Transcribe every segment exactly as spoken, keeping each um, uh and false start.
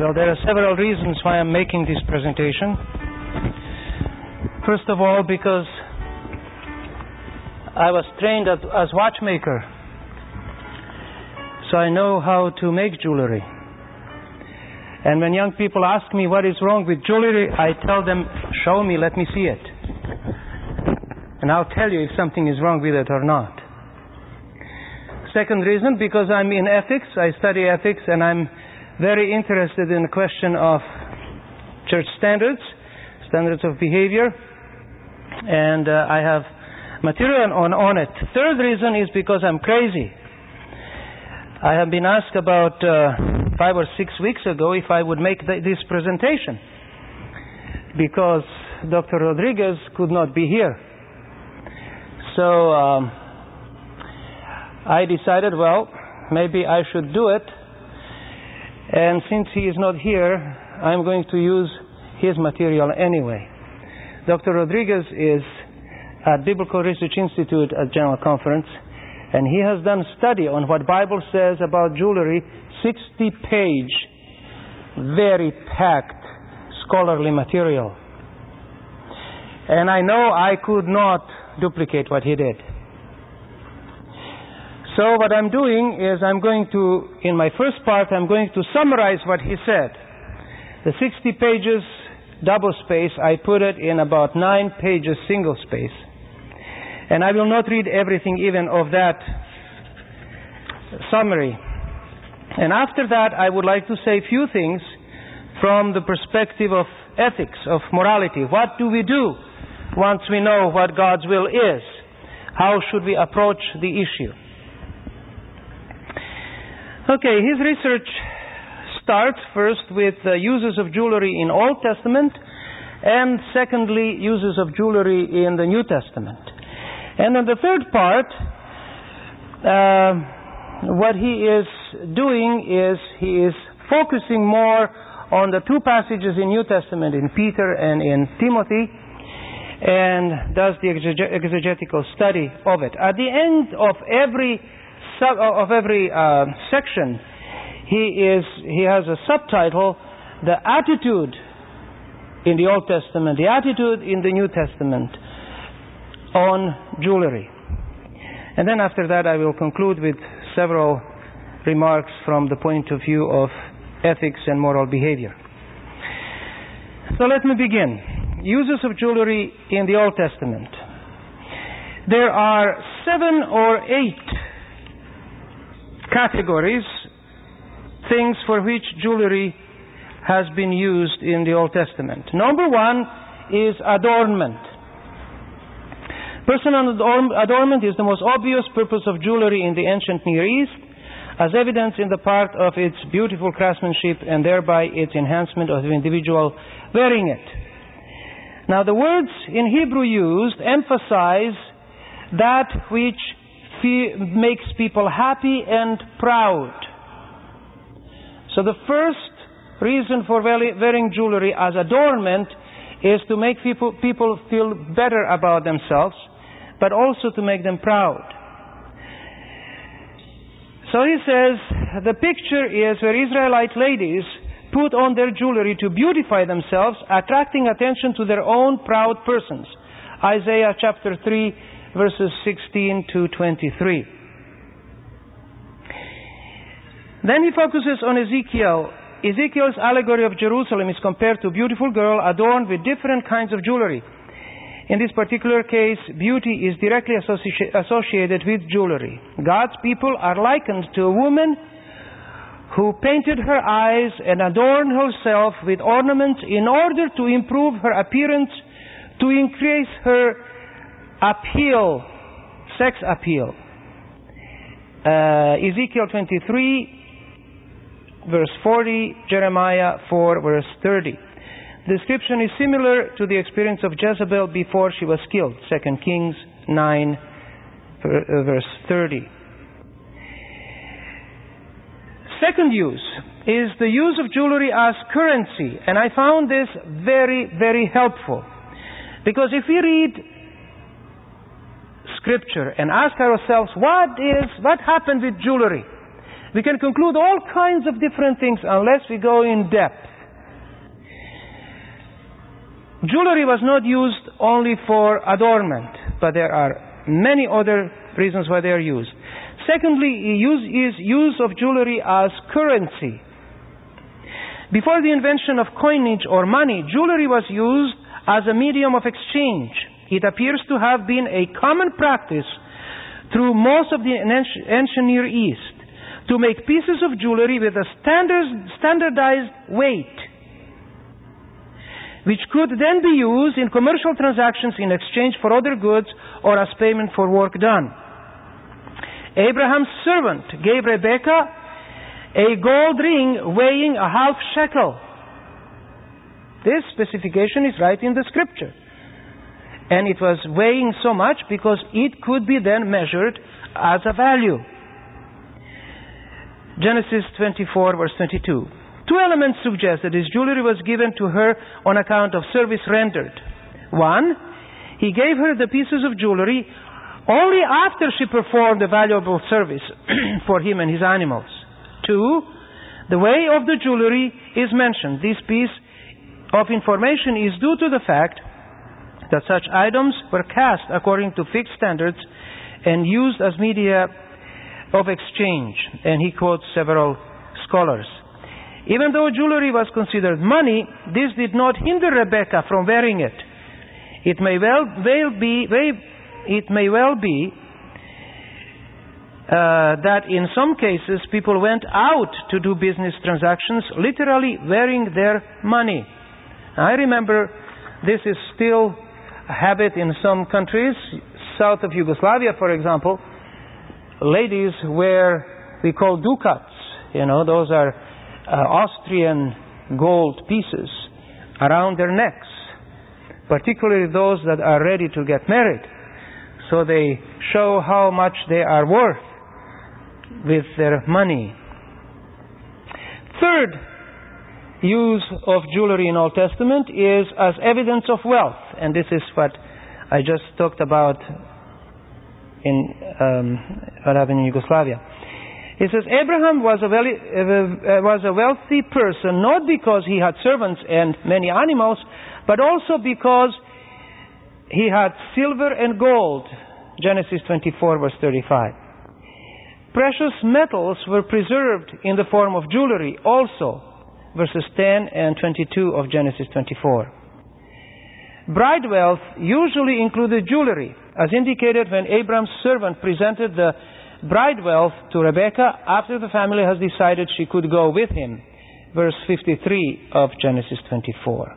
Well, there are several reasons why I'm making this presentation. First of all, because I was trained as, as watchmaker, so I know how to make jewelry. And when young people ask me what is wrong with jewelry, I tell them, show me, let me see it. And I'll tell you if something is wrong with it or not. Second reason, because I'm in ethics, I study ethics, and I'm very interested in the question of church standards, standards of behavior, and uh, I have material on, on it. Third reason is because I'm crazy. I have been asked about uh, five or six weeks ago if I would make th- this presentation, because Doctor Rodriguez could not be here. So um, I decided, well, maybe I should do it. And since he is not here, I'm going to use his material anyway. Doctor Rodriguez is at Biblical Research Institute at General Conference, and he has done a study on what Bible says about jewelry, sixty page, very packed scholarly material. And I know I could not duplicate what he did. So what I'm doing is I'm going to, in my first part, I'm going to summarize what he said. The sixty pages double space, I put it in about nine pages single space. And I will not read everything even of that summary. And after that, I would like to say a few things from the perspective of ethics, of morality. What do we do once we know what God's will is? How should we approach the issue? Okay, his research starts first with uh, uses of jewelry in Old Testament, and secondly, uses of jewelry in the New Testament. And in the third part, uh, what he is doing is he is focusing more on the two passages in New Testament, in Peter and in Timothy, and does the exegetical study of it. At the end of every of every uh, section, he is he has a subtitle: the attitude in the Old Testament, the attitude in the New Testament on jewelry. And then after that, I will conclude with several remarks from the point of view of ethics and moral behavior. So let me begin. Uses of jewelry in the Old Testament. There are seven or eight categories, things for which jewelry has been used in the Old Testament. Number one is adornment. Personal adornment is the most obvious purpose of jewelry in the ancient Near East, as evidenced in the part of its beautiful craftsmanship and thereby its enhancement of the individual wearing it. Now, the words in Hebrew used emphasize that which fe- makes people happy and proud. So the first reason for wearing jewelry as adornment is to make people, people feel better about themselves, but also to make them proud. So he says, the picture is where Israelite ladies put on their jewelry to beautify themselves, attracting attention to their own proud persons. Isaiah chapter three, verses sixteen to twenty-three. Then he focuses on Ezekiel. Ezekiel's allegory of Jerusalem is compared to a beautiful girl adorned with different kinds of jewelry. In this particular case, beauty is directly associ- associated with jewelry. God's people are likened to a woman who painted her eyes and adorned herself with ornaments in order to improve her appearance, to increase her appeal, sex appeal. Uh, Ezekiel twenty-three, verse forty, Jeremiah four, verse thirty. The description is similar to the experience of Jezebel before she was killed. Second Kings nine, verse thirty. Second use is the use of jewelry as currency. And I found this very, very helpful. Because if we read Scripture and ask ourselves, what is, what happened with jewelry? We can conclude all kinds of different things unless we go in depth. Jewelry was not used only for adornment, but there are many other reasons why they are used. Secondly, use is use of jewelry as currency. Before the invention of coinage or money, jewelry was used as a medium of exchange. It appears to have been a common practice through most of the ancient Near East to make pieces of jewelry with a standard, standardized weight, which could then be used in commercial transactions in exchange for other goods or as payment for work done. Abraham's servant gave Rebekah a gold ring weighing a half shekel. This specification is right in the scripture. And it was weighing so much because it could be then measured as a value. Genesis twenty-four, verse twenty-two. Two elements suggest that this jewelry was given to her on account of service rendered. One, he gave her the pieces of jewelry only after she performed a valuable service for him and his animals. Two, the way of the jewelry is mentioned. This piece of information is due to the fact that such items were cast according to fixed standards and used as media of exchange. And he quotes several scholars. Even though jewelry was considered money, this did not hinder Rebekah from wearing it. It may well, well be, it may well be uh, that in some cases people went out to do business transactions, literally wearing their money. I remember this is still a habit in some countries, south of Yugoslavia, for example. Ladies wear, we call ducats. You know, those are uh, Austrian gold pieces around their necks, particularly those that are ready to get married. So they show how much they are worth with their money. Third use of jewelry in Old Testament is as evidence of wealth. And this is what I just talked about in um, what happened in Yugoslavia. It says Abraham was a, veli- uh, was a wealthy person not because he had servants and many animals, but also because he had silver and gold. Genesis twenty-four, verse thirty-five. Precious metals were preserved in the form of jewelry also. Verses ten and twenty-two of Genesis twenty-four. Bride wealth usually included jewelry, as indicated when Abraham's servant presented the bride wealth to Rebekah after the family has decided she could go with him. Verse fifty-three of Genesis twenty-four.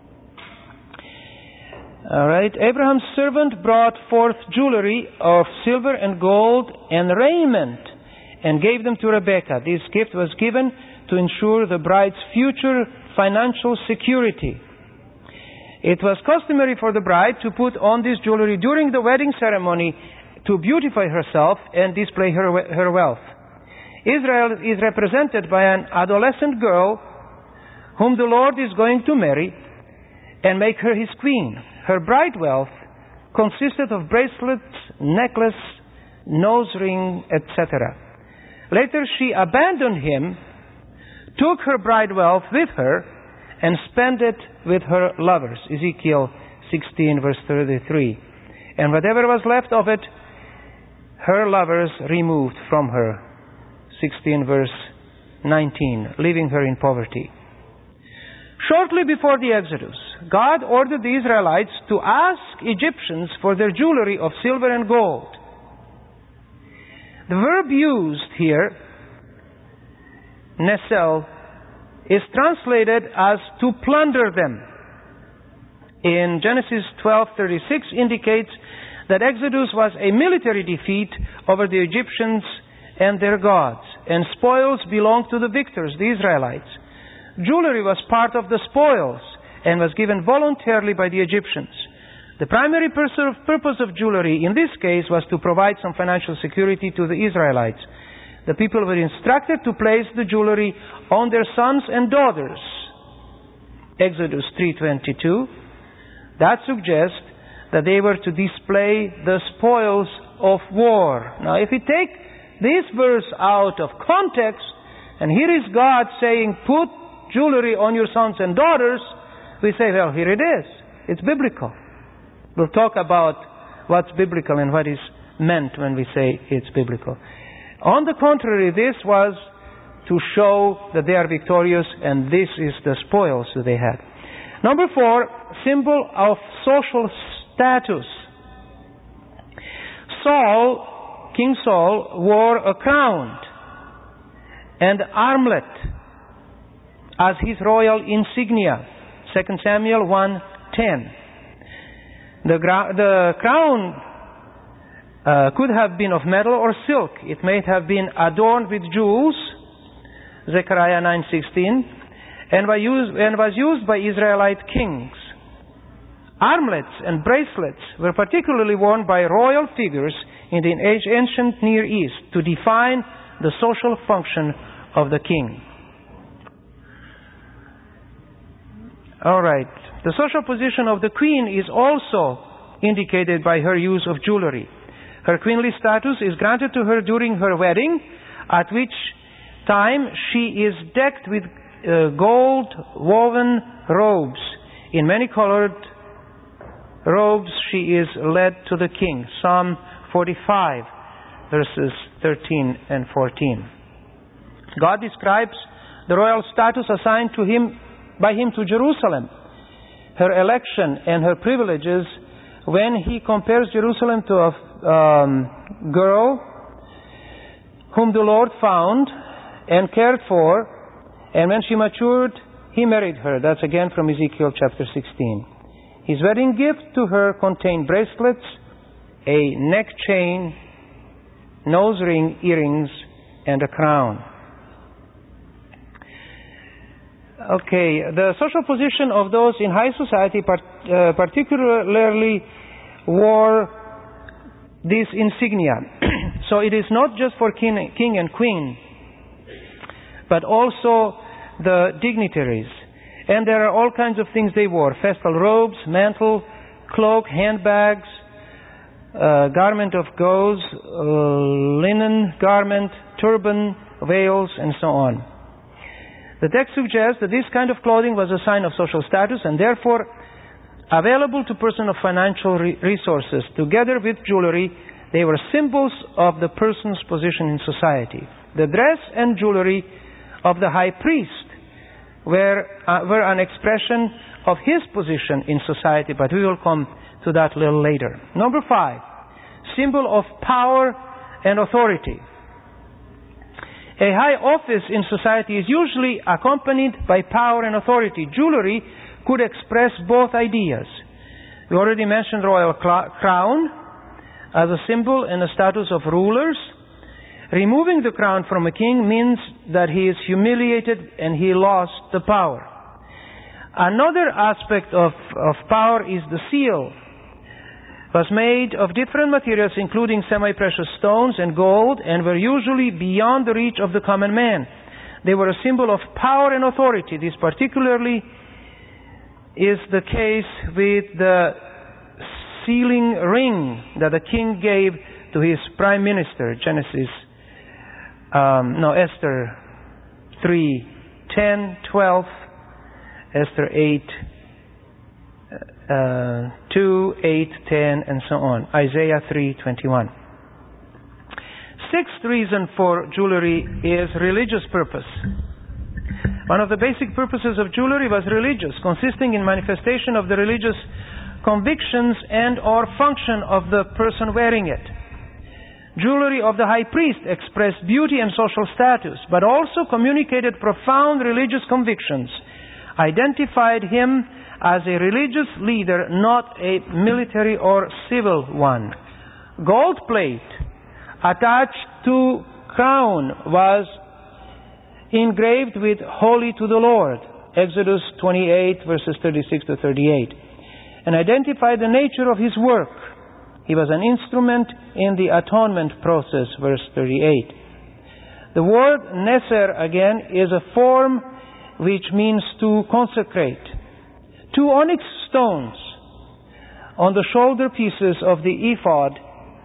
All right. Abraham's servant brought forth jewelry of silver and gold and raiment and gave them to Rebekah. This gift was given to ensure the bride's future financial security. It was customary for the bride to put on this jewelry during the wedding ceremony to beautify herself and display her, her wealth. Israel is represented by an adolescent girl whom the Lord is going to marry and make her his queen. Her bride wealth consisted of bracelets, necklace, nose ring, et cetera. Later she abandoned him, took her bride wealth with her, and spent it with her lovers. Ezekiel sixteen, verse thirty-three. And whatever was left of it, her lovers removed from her. sixteen, verse nineteen, leaving her in poverty. Shortly before the Exodus, God ordered the Israelites to ask Egyptians for their jewelry of silver and gold. The verb used here, nesel, is translated as to plunder them. In Genesis twelve thirty-six indicates that Exodus was a military defeat over the Egyptians and their gods, and spoils belonged to the victors, the Israelites. Jewelry was part of the spoils and was given voluntarily by the Egyptians. The primary purpose of jewelry in this case was to provide some financial security to the Israelites. The people were instructed to place the jewelry on their sons and daughters. Exodus three twenty-two. That suggests that they were to display the spoils of war. Now, if we take this verse out of context, and here is God saying, put jewelry on your sons and daughters, we say, well, here it is. It's biblical. We'll talk about what's biblical and what is meant when we say it's biblical. On the contrary, this was to show that they are victorious, and this is the spoils that they had. Number four, symbol of social status. Saul, King Saul, wore a crown and armlet as his royal insignia. Second Samuel one ten. The, gra- the crown uh, could have been of metal or silk. It may have been adorned with jewels. Zechariah nine sixteen, and was used, and was used by Israelite kings. Armlets and bracelets were particularly worn by royal figures in the ancient Near East to define the social function of the king. All right. The social position of the queen is also indicated by her use of jewelry. Her queenly status is granted to her during her wedding, at which time she is decked with uh, gold woven robes. In many colored robes she is led to the king. Psalm forty-five, verses thirteen and fourteen. God describes the royal status assigned to him by him to Jerusalem, her election and her privileges, when he compares Jerusalem to a um, girl whom the Lord found and cared for, and when she matured, he married her. That's again from Ezekiel chapter sixteen. His wedding gift to her contained bracelets, a neck chain, nose ring, earrings, and a crown. Okay, the social position of those in high society part, uh, particularly wore this insignia. So it is not just for king, king and queen, but also the dignitaries. And there are all kinds of things they wore. Festal robes, mantle, cloak, handbags, uh, garment of gauze, uh, linen garment, turban, veils, and so on. The text suggests that this kind of clothing was a sign of social status and therefore available to persons of financial re- resources. Together with jewelry, they were symbols of the person's position in society. The dress and jewelry of the high priest were, uh, were an expression of his position in society, but we will come to that a little later. Number five, symbol of power and authority. A high office in society is usually accompanied by power and authority. Jewelry could express both ideas. We already mentioned royal cl- crown as a symbol and a status of rulers. Removing the crown from a king means that he is humiliated and he lost the power. Another aspect of, of power is the seal. It was made of different materials, including semi-precious stones and gold, and were usually beyond the reach of the common man. They were a symbol of power and authority. This particularly is the case with the sealing ring that the king gave to his prime minister, Genesis, um, no, Esther three, ten, twelve, Esther eight, uh, two, eight, ten, and so on. Isaiah three, twenty-one. Sixth reason for jewelry is religious purpose. One of the basic purposes of jewelry was religious, consisting in manifestation of the religious convictions and or function of the person wearing it. Jewelry of the high priest expressed beauty and social status, but also communicated profound religious convictions, identified him as a religious leader, not a military or civil one. Gold plate attached to crown was engraved with "Holy to the Lord," Exodus twenty-eight, verses thirty-six to thirty-eight, and identified the nature of his work. He was an instrument in the atonement process, verse thirty-eight. The word neser, again, is a form which means to consecrate. Two onyx stones on the shoulder pieces of the ephod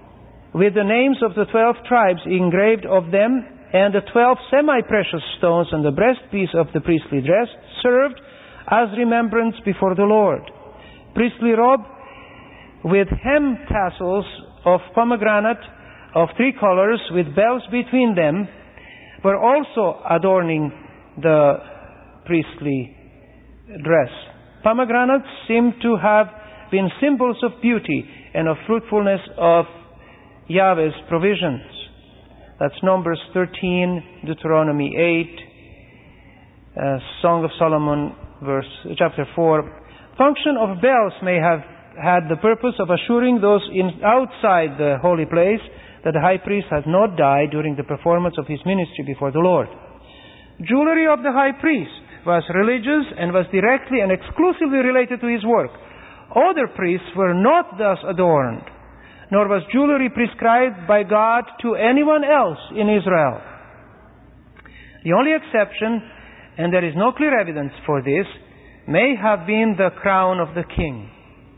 with the names of the twelve tribes engraved of them, and the twelve semi-precious stones on the breastpiece of the priestly dress, served as remembrance before the Lord. Priestly robe with hem tassels of pomegranate of three colors with bells between them were also adorning the priestly dress. Pomegranates seem to have been symbols of beauty and of fruitfulness of Yahweh's provisions. That's Numbers thirteen, Deuteronomy eight, uh, Song of Solomon, verse chapter four. Function of bells may have had the purpose of assuring those in, outside the holy place that the high priest had not died during the performance of his ministry before the Lord. Jewelry of the high priest was religious and was directly and exclusively related to his work. Other priests were not thus adorned, nor was jewelry prescribed by God to anyone else in Israel. The only exception, and there is no clear evidence for this, may have been the crown of the king.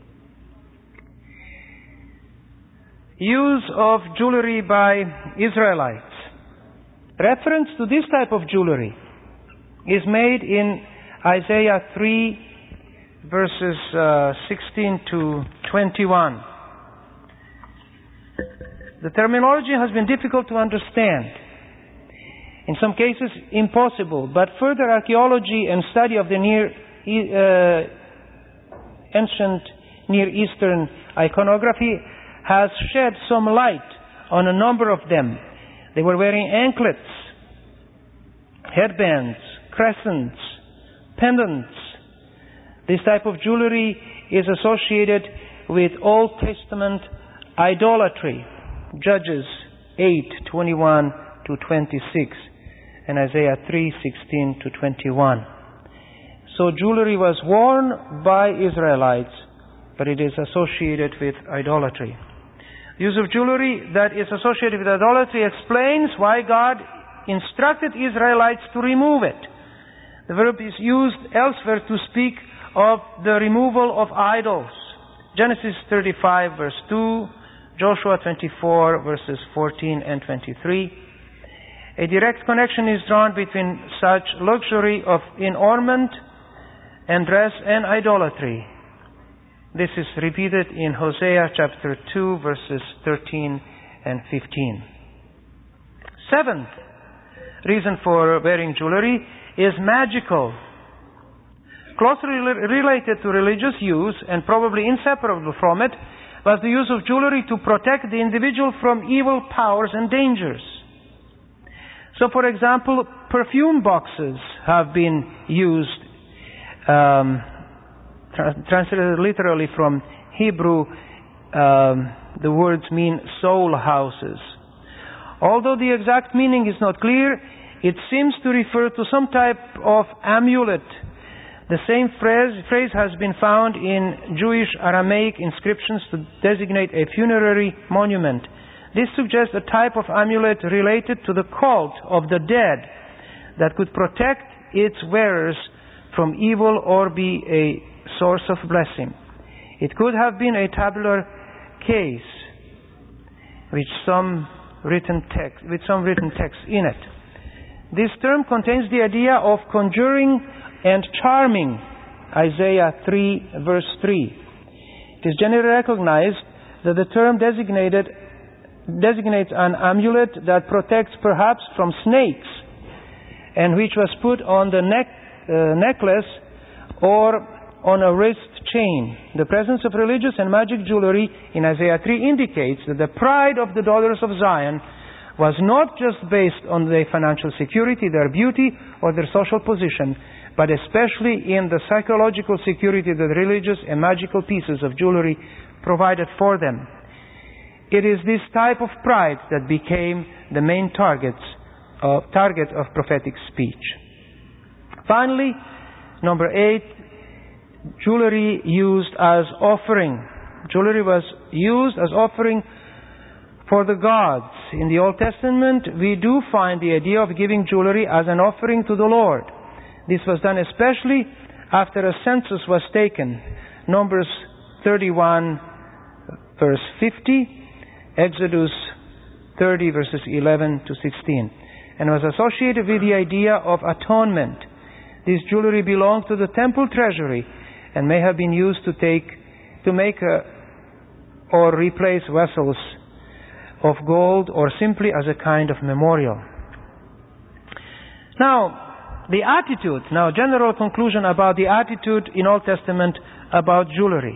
Use of jewelry by Israelites. Reference to this type of jewelry is made in Isaiah three, verses uh, sixteen to twenty-one. The terminology has been difficult to understand. In some cases, impossible, but further archaeology and study of the near, uh, ancient Near Eastern iconography has shed some light on a number of them. They were wearing anklets, headbands, crescents, pendants. This type of jewelry is associated with Old Testament idolatry. Judges eight, twenty-one to twenty-six, and Isaiah three, sixteen to twenty-one. So jewelry was worn by Israelites, but it is associated with idolatry. The use of jewelry that is associated with idolatry explains why God instructed Israelites to remove it. The verb is used elsewhere to speak of the removal of idols. Genesis thirty-five, verse two, Joshua twenty-four, verses fourteen and twenty-three. A direct connection is drawn between such luxury of in ornament and dress and idolatry. This is repeated in Hosea chapter two, verses thirteen and fifteen. Seventh reason for wearing jewelry is magical. Closely related to religious use and probably inseparable from it was the use of jewelry to protect the individual from evil powers and dangers. So, for example, perfume boxes have been used, um, tra- translated literally from Hebrew. Um, the words mean soul houses. Although the exact meaning is not clear, it seems to refer to some type of amulet. The same phrase, phrase has been found in Jewish Aramaic inscriptions to designate a funerary monument. This suggests a type of amulet related to the cult of the dead that could protect its wearers from evil or be a source of blessing. It could have been a tabular case with some written text, with some written text in it. This term contains the idea of conjuring and charming, Isaiah three, verse three. It is generally recognized that the term designated designates an amulet that protects perhaps from snakes and which was put on the neck, uh, necklace or on a wrist chain. The presence of religious and magic jewelry in Isaiah three indicates that the pride of the daughters of Zion was not just based on their financial security, their beauty, or their social position, but especially in the psychological security that religious and magical pieces of jewelry provided for them. It is this type of pride that became the main targets of, target of prophetic speech. Finally, number eight, jewelry used as offering. Jewelry was used as offering for the gods. In the Old Testament, we do find the idea of giving jewelry as an offering to the Lord. This was done especially after a census was taken. Numbers thirty-one, verse fifty, Exodus thirty, verses eleven to sixteen, and was associated with the idea of atonement. This jewelry belonged to the temple treasury and may have been used to take to make a, or replace vessels of gold, or simply as a kind of memorial. Now, the attitude, now general conclusion about the attitude in Old Testament about jewelry.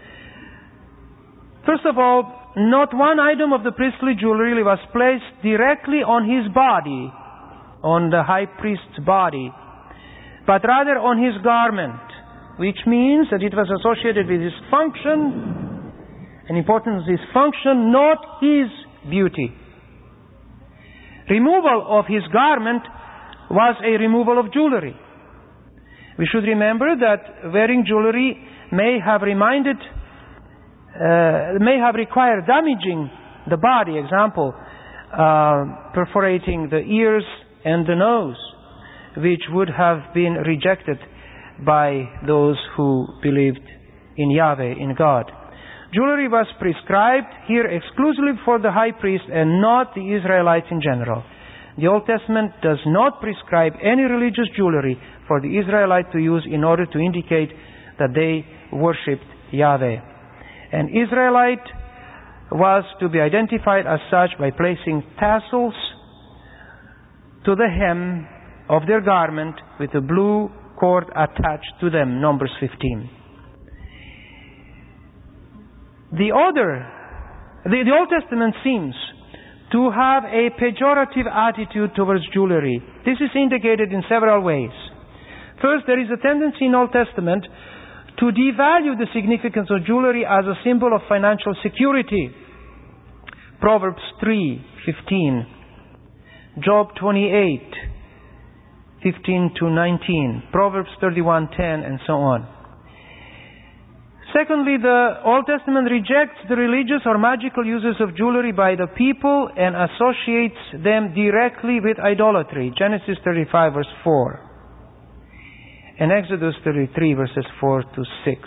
First of all, not one item of the priestly jewelry was placed directly on his body, on the high priest's body, but rather on his garment, which means that it was associated with his function, and importance of his function, not his beauty. Removal of his garment was a removal of jewelry. We should remember that wearing jewelry may have reminded, uh, may have required damaging the body. Example, uh, perforating the ears and the nose, which would have been rejected by those who believed in Yahweh, in God. Jewelry was prescribed here exclusively for the high priest and not the Israelites in general. The Old Testament does not prescribe any religious jewelry for the Israelites to use in order to indicate that they worshipped Yahweh. An Israelite was to be identified as such by placing tassels to the hem of their garment with a blue cord attached to them, Numbers fifteen. The other, the, the Old Testament seems to have a pejorative attitude towards jewelry. This is indicated in several ways. First, there is a tendency in Old Testament to devalue the significance of jewelry as a symbol of financial security. Proverbs three fifteen, Job twenty-eight fifteen to nineteen, Proverbs thirty-one ten, and so on. Secondly, the Old Testament rejects the religious or magical uses of jewelry by the people and associates them directly with idolatry. Genesis thirty-five, verse four. And Exodus thirty-three, verses four to six.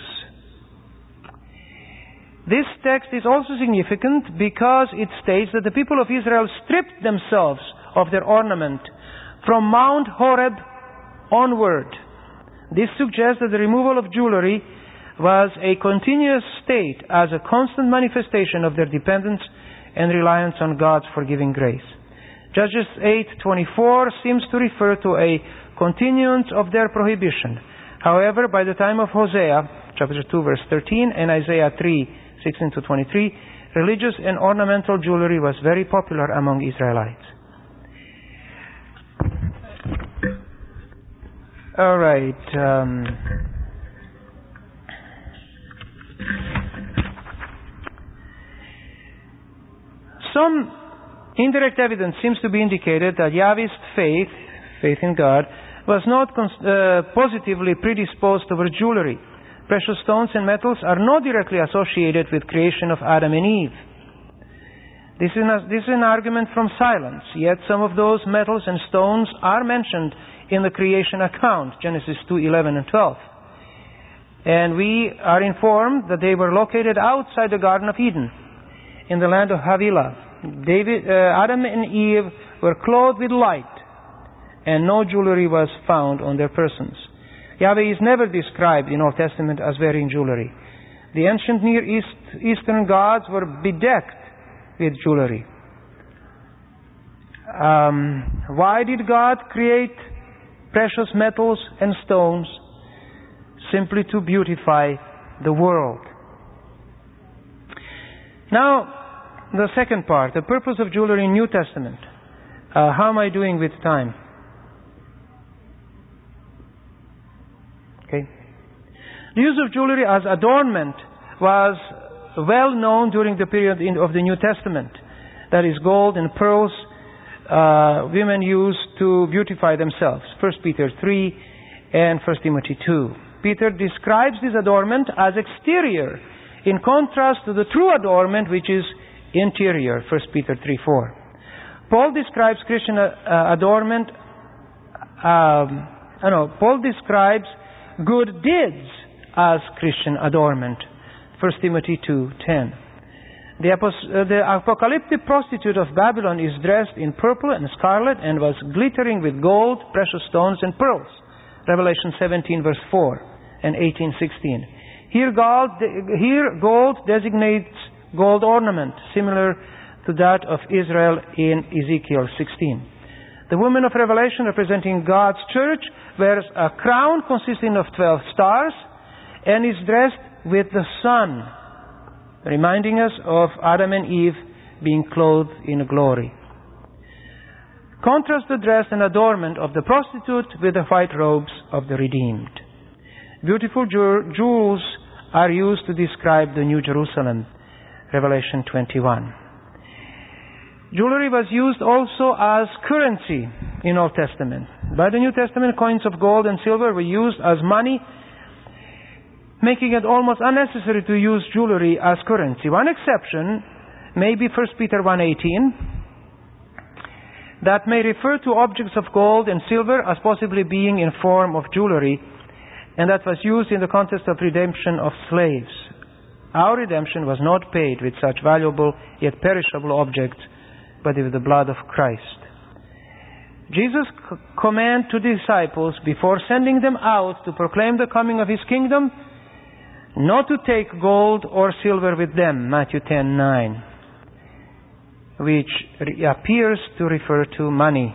This text is also significant because it states that the people of Israel stripped themselves of their ornament from Mount Horeb onward. This suggests that the removal of jewelry was a continuous state as a constant manifestation of their dependence and reliance on God's forgiving grace. Judges eight twenty-four seems to refer to a continuance of their prohibition. However, by the time of Hosea, chapter two, verse thirteen, and Isaiah three sixteen to twenty-three, religious and ornamental jewelry was very popular among Israelites. All right. Um, Some indirect evidence seems to be indicated that Yahweh's faith, faith in God, was not uh, positively predisposed towards jewelry. Precious stones and metals are not directly associated with creation of Adam and Eve. This is, a, this is an argument from silence, yet some of those metals and stones are mentioned in the creation account, Genesis two eleven and twelve. And we are informed that they were located outside the Garden of Eden, in the land of Havilah. David, uh, Adam and Eve were clothed with light, and no jewelry was found on their persons. Yahweh is never described in Old Testament as wearing jewelry. The ancient Near East, Eastern gods were bedecked with jewelry. Um, why did God create precious metals and stones? Simply to beautify the world. Now, the second part, the purpose of jewelry in New Testament. Uh, how am I doing with time? Okay. The use of jewelry as adornment was well known during the period in, of the New Testament. That is, gold and pearls uh, women used to beautify themselves. First Peter three and First Timothy two. Peter describes this adornment as exterior, in contrast to the true adornment, which is interior, First Peter three four. Paul describes Christian uh, adornment, um, I know, Paul describes good deeds as Christian adornment, First Timothy two ten. The, apos- uh, the apocalyptic prostitute of Babylon is dressed in purple and scarlet and was glittering with gold, precious stones, and pearls. Revelation seventeen, verse four and eighteen, sixteen. Here gold, here gold designates gold ornament, similar to that of Israel in Ezekiel sixteen. The woman of Revelation, representing God's church, wears a crown consisting of twelve stars and is dressed with the sun, reminding us of Adam and Eve being clothed in glory. Contrast the dress and adornment of the prostitute with the white robes of the redeemed. Beautiful jewels are used to describe the New Jerusalem, Revelation twenty-one. Jewelry was used also as currency in Old Testament. By the New Testament, coins of gold and silver were used as money, making it almost unnecessary to use jewelry as currency. One exception may be First Peter one eighteen, that may refer to objects of gold and silver as possibly being in form of jewelry, and that was used in the context of redemption of slaves. Our redemption was not paid with such valuable yet perishable objects, but with the blood of Christ. Jesus' c- command to the disciples before sending them out to proclaim the coming of His kingdom, not to take gold or silver with them, Matthew ten nine, which re- appears to refer to money.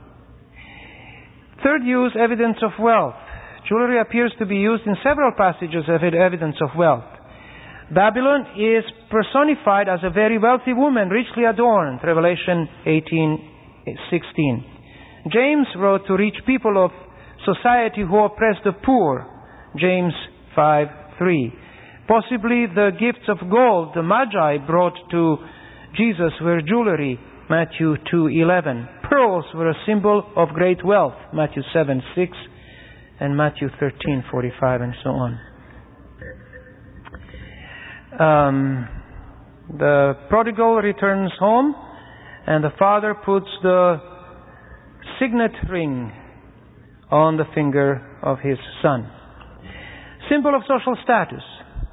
Third use, evidence of wealth. Jewelry appears to be used in several passages as evidence of wealth. Babylon is personified as a very wealthy woman, richly adorned, Revelation eighteen sixteen. James wrote to rich people of society who oppress the poor, James five three. Possibly the gifts of gold the Magi brought to Jesus were jewelry, Matthew two eleven. Pearls were a symbol of great wealth, Matthew seven six and Matthew thirteen forty-five, and so on. Um, the prodigal returns home, and the father puts the signet ring on the finger of his son. Symbol of social status.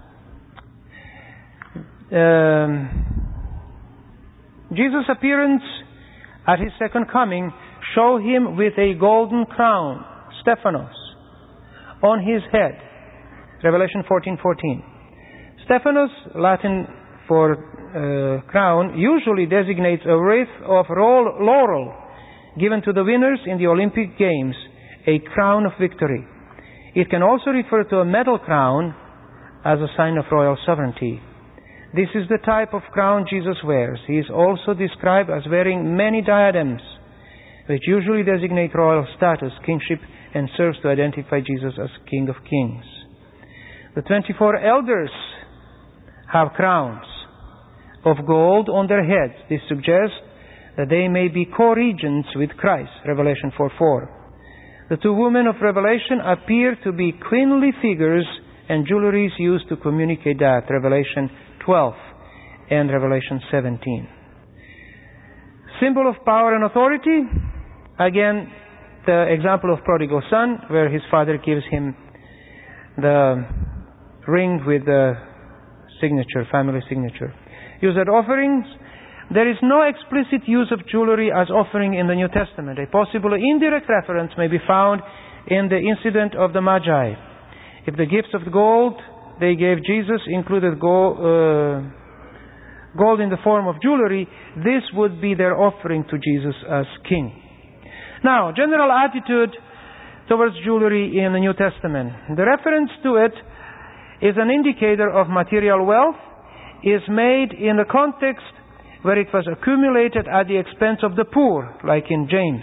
Um, Jesus' appearance at His second coming show Him with a golden crown, Stephanos, on His head. Revelation fourteen fourteen. Stephanos, Latin for uh, crown, usually designates a wreath of laurel given to the winners in the Olympic Games, a crown of victory. It can also refer to a metal crown as a sign of royal sovereignty. This is the type of crown Jesus wears. He is also described as wearing many diadems, which usually designate royal status, kingship, and serves to identify Jesus as King of Kings. The twenty-four elders have crowns of gold on their heads. This suggests that they may be co-regents with Christ, Revelation four four. The two women of Revelation appear to be queenly figures, and jewelry is used to communicate that, Revelation twelve and Revelation seventeen. Symbol of power and authority, again, the example of prodigal son, where his father gives him the ring with the signature, family signature. Used at offerings. There is no explicit use of jewelry as offering in the New Testament. A possible indirect reference may be found in the incident of the Magi. If the gifts of gold they gave Jesus included gold, uh, gold in the form of jewelry, this would be their offering to Jesus as king. Now, general attitude towards jewelry in the New Testament. The reference to it is an indicator of material wealth, is made in the context where it was accumulated at the expense of the poor, like in James.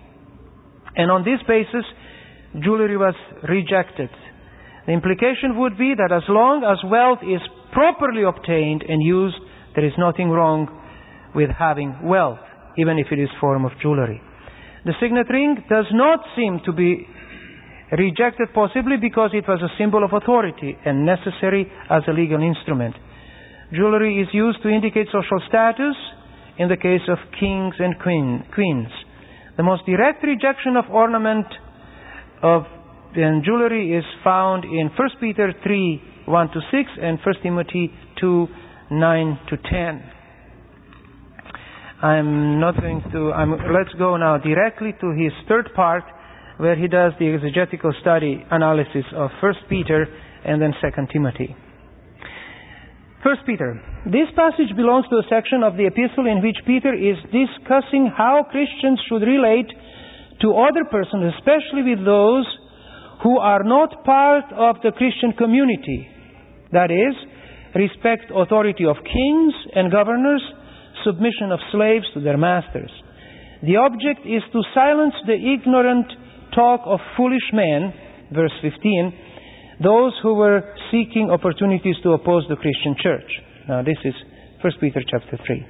And on this basis, jewelry was rejected. The implication would be that as long as wealth is properly obtained and used, there is nothing wrong with having wealth, even if it is form of jewelry. The signet ring does not seem to be rejected, possibly because it was a symbol of authority and necessary as a legal instrument. Jewelry is used to indicate social status in the case of kings and queen, queens. The most direct rejection of ornament of and jewelry is found in First Peter three one to six and First Timothy two nine to ten. I'm not going to, I'm, let's go now directly to his third part, where he does the exegetical study analysis of First Peter and then Second Timothy. First Peter. This passage belongs to a section of the epistle in which Peter is discussing how Christians should relate to other persons, especially with those who are not part of the Christian community. That is, respect authority of kings and governors, submission of slaves to their masters. The object is to silence the ignorant talk of foolish men, verse fifteen, those who were seeking opportunities to oppose the Christian church. Now this is First Peter chapter three.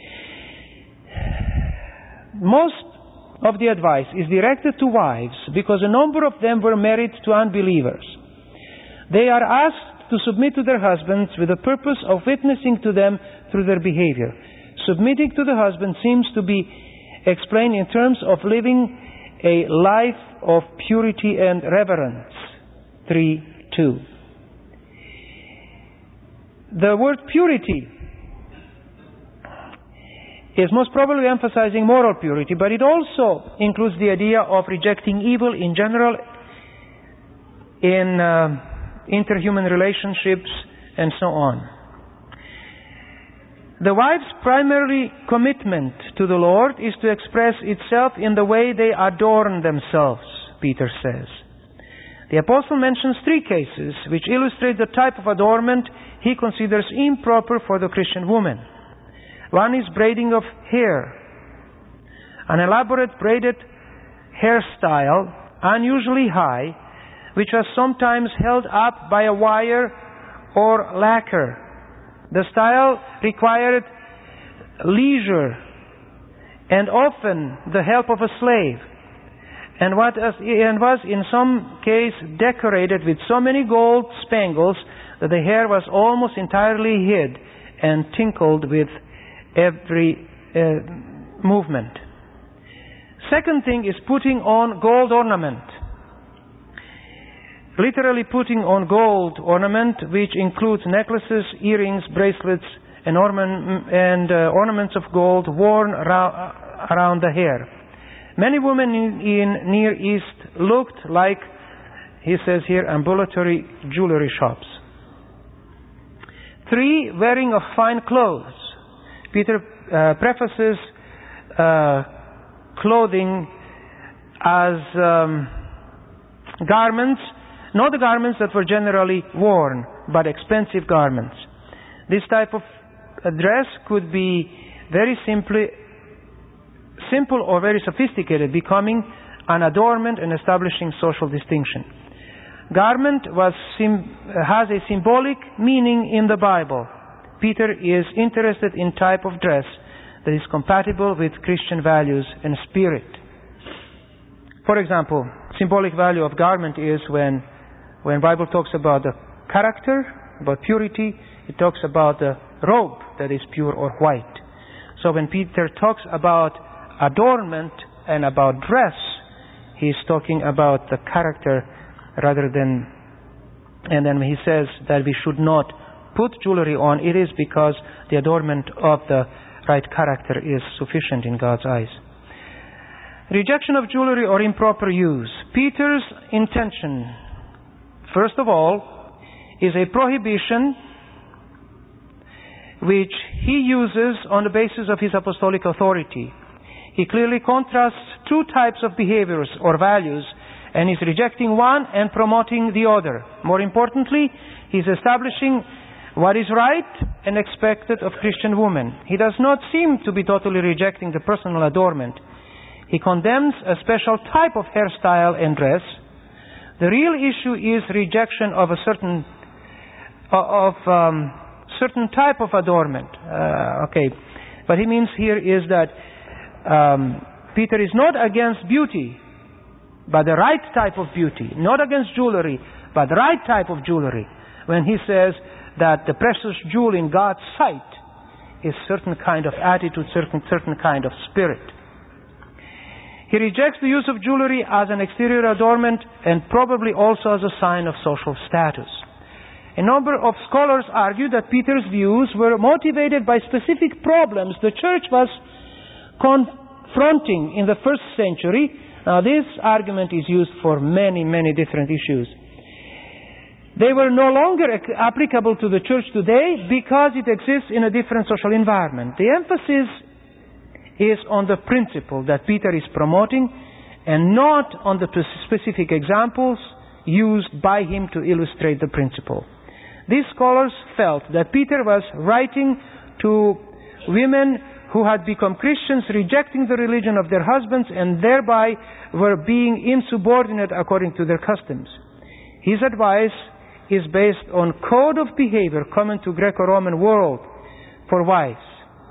Most of the advice is directed to wives because a number of them were married to unbelievers. They are asked to submit to their husbands with the purpose of witnessing to them through their behavior. Submitting to the husband seems to be explained in terms of living a life of purity and reverence. three two. The word purity is most probably emphasizing moral purity, but it also includes the idea of rejecting evil in general in uh, interhuman relationships and so on. The wife's primary commitment to the Lord is to express itself in the way they adorn themselves, Peter says. The apostle mentions three cases which illustrate the type of adornment he considers improper for the Christian woman. One is braiding of hair. An elaborate braided hairstyle, unusually high, which was sometimes held up by a wire or lacquer. The style required leisure and often the help of a slave, and, what, and was in some case decorated with so many gold spangles that the hair was almost entirely hid and tinkled with every uh, movement. Second thing is putting on gold ornament. Literally putting on gold ornament, which includes necklaces, earrings, bracelets, and, ornament, and uh, ornaments of gold worn ra- around the hair. Many women in, in Near East looked like, he says here, ambulatory jewelry shops. Three, wearing of fine clothes. Peter uh, prefaces uh, clothing as um, garments, not the garments that were generally worn, but expensive garments. This type of dress could be very simply, simple or very sophisticated, becoming an adornment and establishing social distinction. Garment was sim- has a symbolic meaning in the Bible. Peter is interested in type of dress that is compatible with Christian values and spirit. For example, symbolic value of garment is when when Bible talks about the character, about purity, it talks about the robe that is pure or white. So when Peter talks about adornment and about dress, he is talking about the character rather than, and then he says that we should not put jewelry on, it is because the adornment of the right character is sufficient in God's eyes. Rejection of jewelry or improper use. Peter's intention, first of all, is a prohibition which he uses on the basis of his apostolic authority. He clearly contrasts two types of behaviors or values, and is rejecting one and promoting the other. More importantly, he is establishing what is right and expected of Christian women. He does not seem to be totally rejecting the personal adornment. He condemns a special type of hairstyle and dress. The real issue is rejection of a certain of um, certain type of adornment. Uh, okay, what he means here is that um, Peter is not against beauty, but the right type of beauty. Not against jewelry, but the right type of jewelry. When he says that the precious jewel in God's sight is certain kind of attitude, certain certain kind of spirit. He rejects the use of jewelry as an exterior adornment and probably also as a sign of social status. A number of scholars argue that Peter's views were motivated by specific problems the church was confronting in the first century. Now, this argument is used for many, many different issues. They were no longer applicable to the church today because it exists in a different social environment. The emphasis is on the principle that Peter is promoting and not on the specific examples used by him to illustrate the principle. These scholars felt that Peter was writing to women who had become Christians, rejecting the religion of their husbands, and thereby were being insubordinate according to their customs. His advice is based on code of behavior common to Greco-Roman world for wives.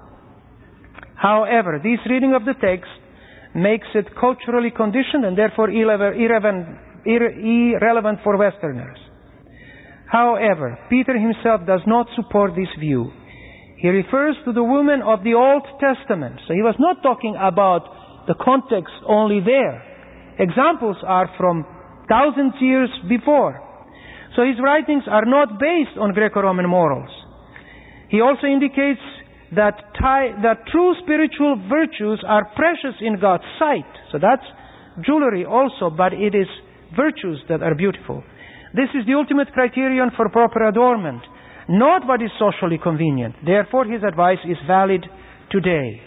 However, this reading of the text makes it culturally conditioned and therefore irrelevant, irrelevant for Westerners. However, Peter himself does not support this view. He refers to the women of the Old Testament. So he was not talking about the context only there. Examples are from thousands of years before. So his writings are not based on Greco-Roman morals. He also indicates that, tie, that true spiritual virtues are precious in God's sight. So that's jewelry also, but it is virtues that are beautiful. This is the ultimate criterion for proper adornment, not what is socially convenient. Therefore, his advice is valid today.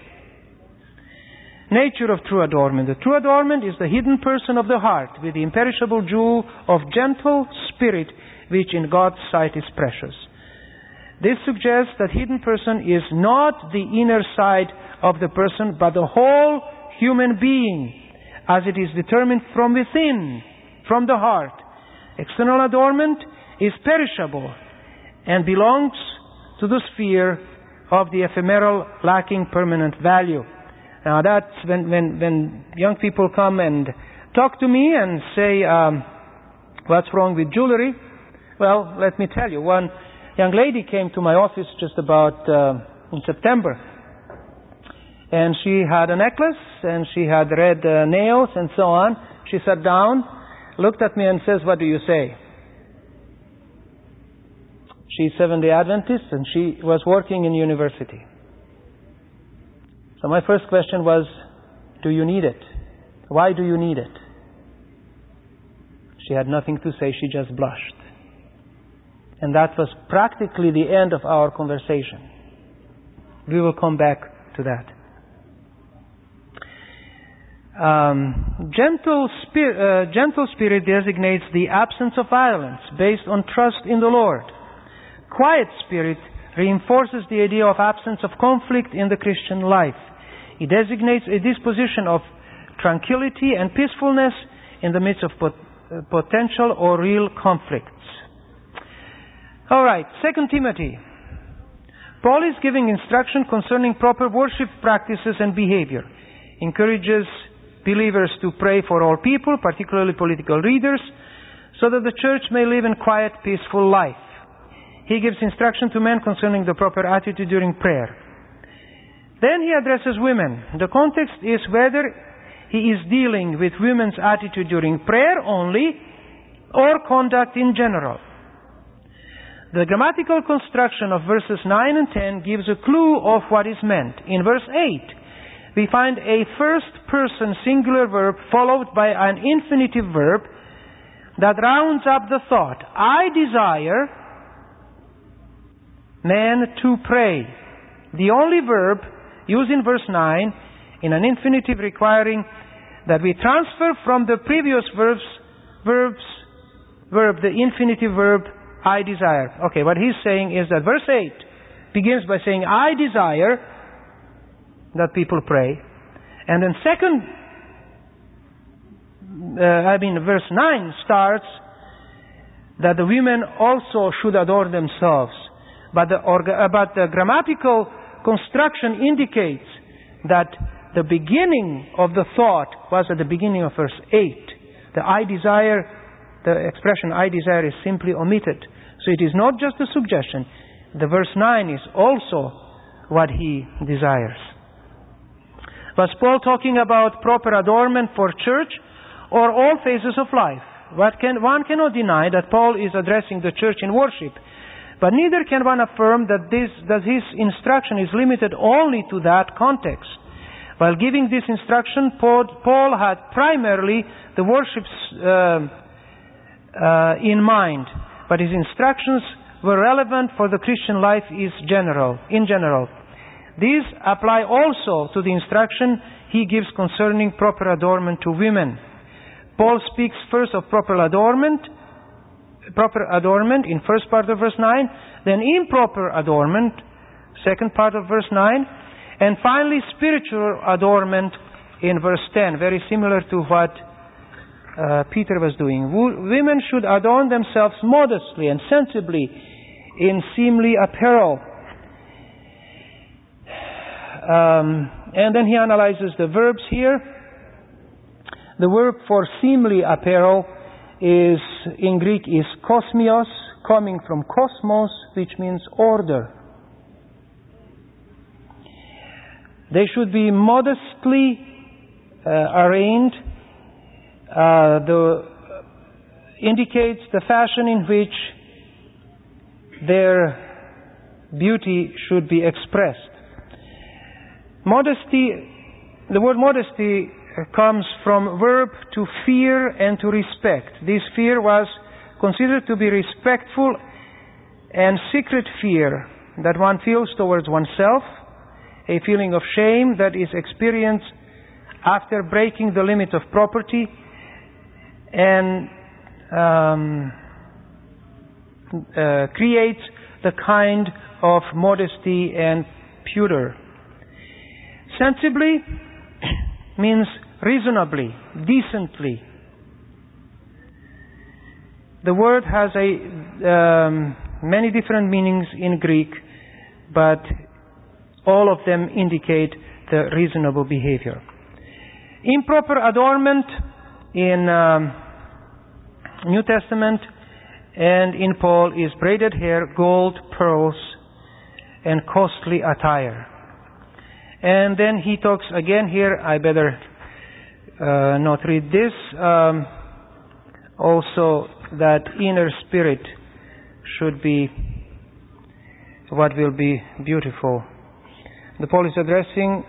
Nature of true adornment. The true adornment is the hidden person of the heart with the imperishable jewel of gentle spirit, which in God's sight is precious. This suggests that hidden person is not the inner side of the person, but the whole human being, as it is determined from within, from the heart. External adornment is perishable and belongs to the sphere of the ephemeral, lacking permanent value. Now that's when, when, when young people come and talk to me and say, um, what's wrong with jewelry? Well, let me tell you, one young lady came to my office just about uh, in September. And she had a necklace and she had red uh, nails and so on. She sat down, looked at me and says, what do you say? She's Seventh-day Adventist and she was working in university. So my first question was, do you need it? Why do you need it? She had nothing to say, she just blushed. And that was practically the end of our conversation. We will come back to that. Um, gentle, spir- uh, gentle spirit designates the absence of violence based on trust in the Lord. Quiet spirit reinforces the idea of absence of conflict in the Christian life. It designates a disposition of tranquility and peacefulness in the midst of pot- uh, potential or real conflicts. All right, Second Timothy. Paul is giving instruction concerning proper worship practices and behavior. Encourages believers to pray for all people, particularly political leaders, so that the church may live in quiet, peaceful life. He gives instruction to men concerning the proper attitude during prayer. Then he addresses women. The context is whether he is dealing with women's attitude during prayer only or conduct in general. The grammatical construction of verses nine and ten gives a clue of what is meant. In verse eight, we find a first-person singular verb followed by an infinitive verb that rounds up the thought. I desire men to pray. The only verb used in verse nine in an infinitive requiring that we transfer from the previous verbs, verbs, verb, the infinitive verb, I desire. Okay, what he's saying is that verse eight begins by saying, I desire that people pray. And then second, uh, I mean verse nine starts that the women also should adorn themselves. But the, orga, uh, but the grammatical construction indicates that the beginning of the thought was at the beginning of verse eight. The I desire, the expression I desire is simply omitted. So it is not just a suggestion. The verse nine is also what he desires. Was Paul talking about proper adornment for church or all phases of life? What can, one cannot deny that Paul is addressing the church in worship But neither can one affirm that, this, that his instruction is limited only to that context. While giving this instruction, Paul, Paul had primarily the worship uh, uh, in mind, but his instructions were relevant for the Christian life is general, in general. These apply also to the instruction he gives concerning proper adornment to women. Paul speaks first of proper adornment, proper adornment in first part of verse nine, then improper adornment, second part of verse nine, and finally spiritual adornment in verse ten, very similar to what uh, Peter was doing. W- women should adorn themselves modestly and sensibly in seemly apparel. Um, and then he analyzes the verbs here. The verb for seemly apparel is, in Greek, is kosmios, coming from kosmos, which means order. They should be modestly uh, arranged. Uh, the indicates the fashion in which their beauty should be expressed. Modesty, the word modesty comes from verb to fear and to respect. This fear was considered to be respectful and secret fear that one feels towards oneself, a feeling of shame that is experienced after breaking the limit of property, and um, uh, creates the kind of modesty and pudor. Sensibly means reasonably, decently. The word has a um, many different meanings in Greek, but all of them indicate the reasonable behavior. Improper adornment in um, New Testament and in Paul is braided hair, gold, pearls, and costly attire. And then he talks again here, I better uh, not read this, um, also that inner spirit should be what will be beautiful. The Paul is addressing,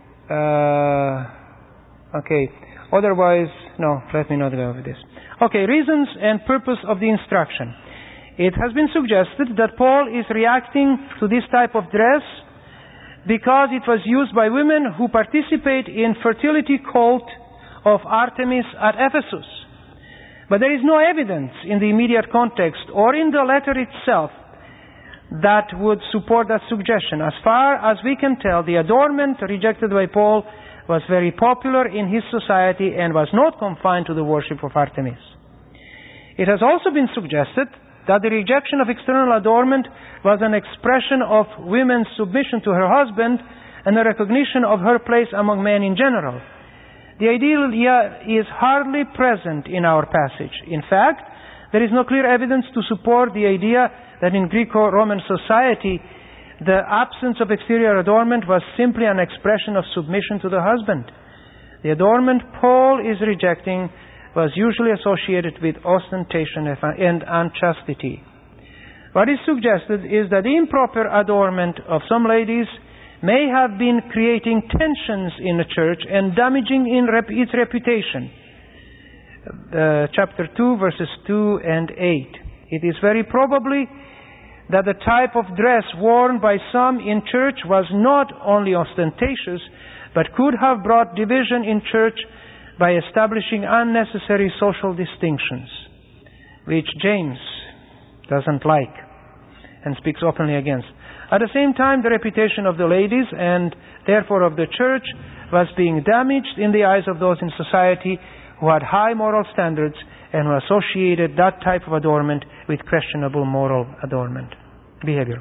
uh, okay, otherwise, no, let me not go over this. Okay, reasons and purpose of the instruction. It has been suggested that Paul is reacting to this type of dress because it was used by women who participate in fertility cult of Artemis at Ephesus. But there is no evidence in the immediate context or in the letter itself that would support that suggestion. As far as we can tell, the adornment rejected by Paul was very popular in his society and was not confined to the worship of Artemis. It has also been suggested that the rejection of external adornment was an expression of women's submission to her husband and a recognition of her place among men in general. The idea is hardly present in our passage. In fact, there is no clear evidence to support the idea that in Greco-Roman society the absence of exterior adornment was simply an expression of submission to the husband. The adornment Paul is rejecting was usually associated with ostentation and unchastity. What is suggested is that the improper adornment of some ladies may have been creating tensions in the church and damaging in rep- its reputation. Uh, chapter two, verses two and eight. It is very probably that the type of dress worn by some in church was not only ostentatious, but could have brought division in church by establishing unnecessary social distinctions, which James doesn't like and speaks openly against. At the same time, the reputation of the ladies and therefore of the church was being damaged in the eyes of those in society who had high moral standards and who associated that type of adornment with questionable moral adornment behavior.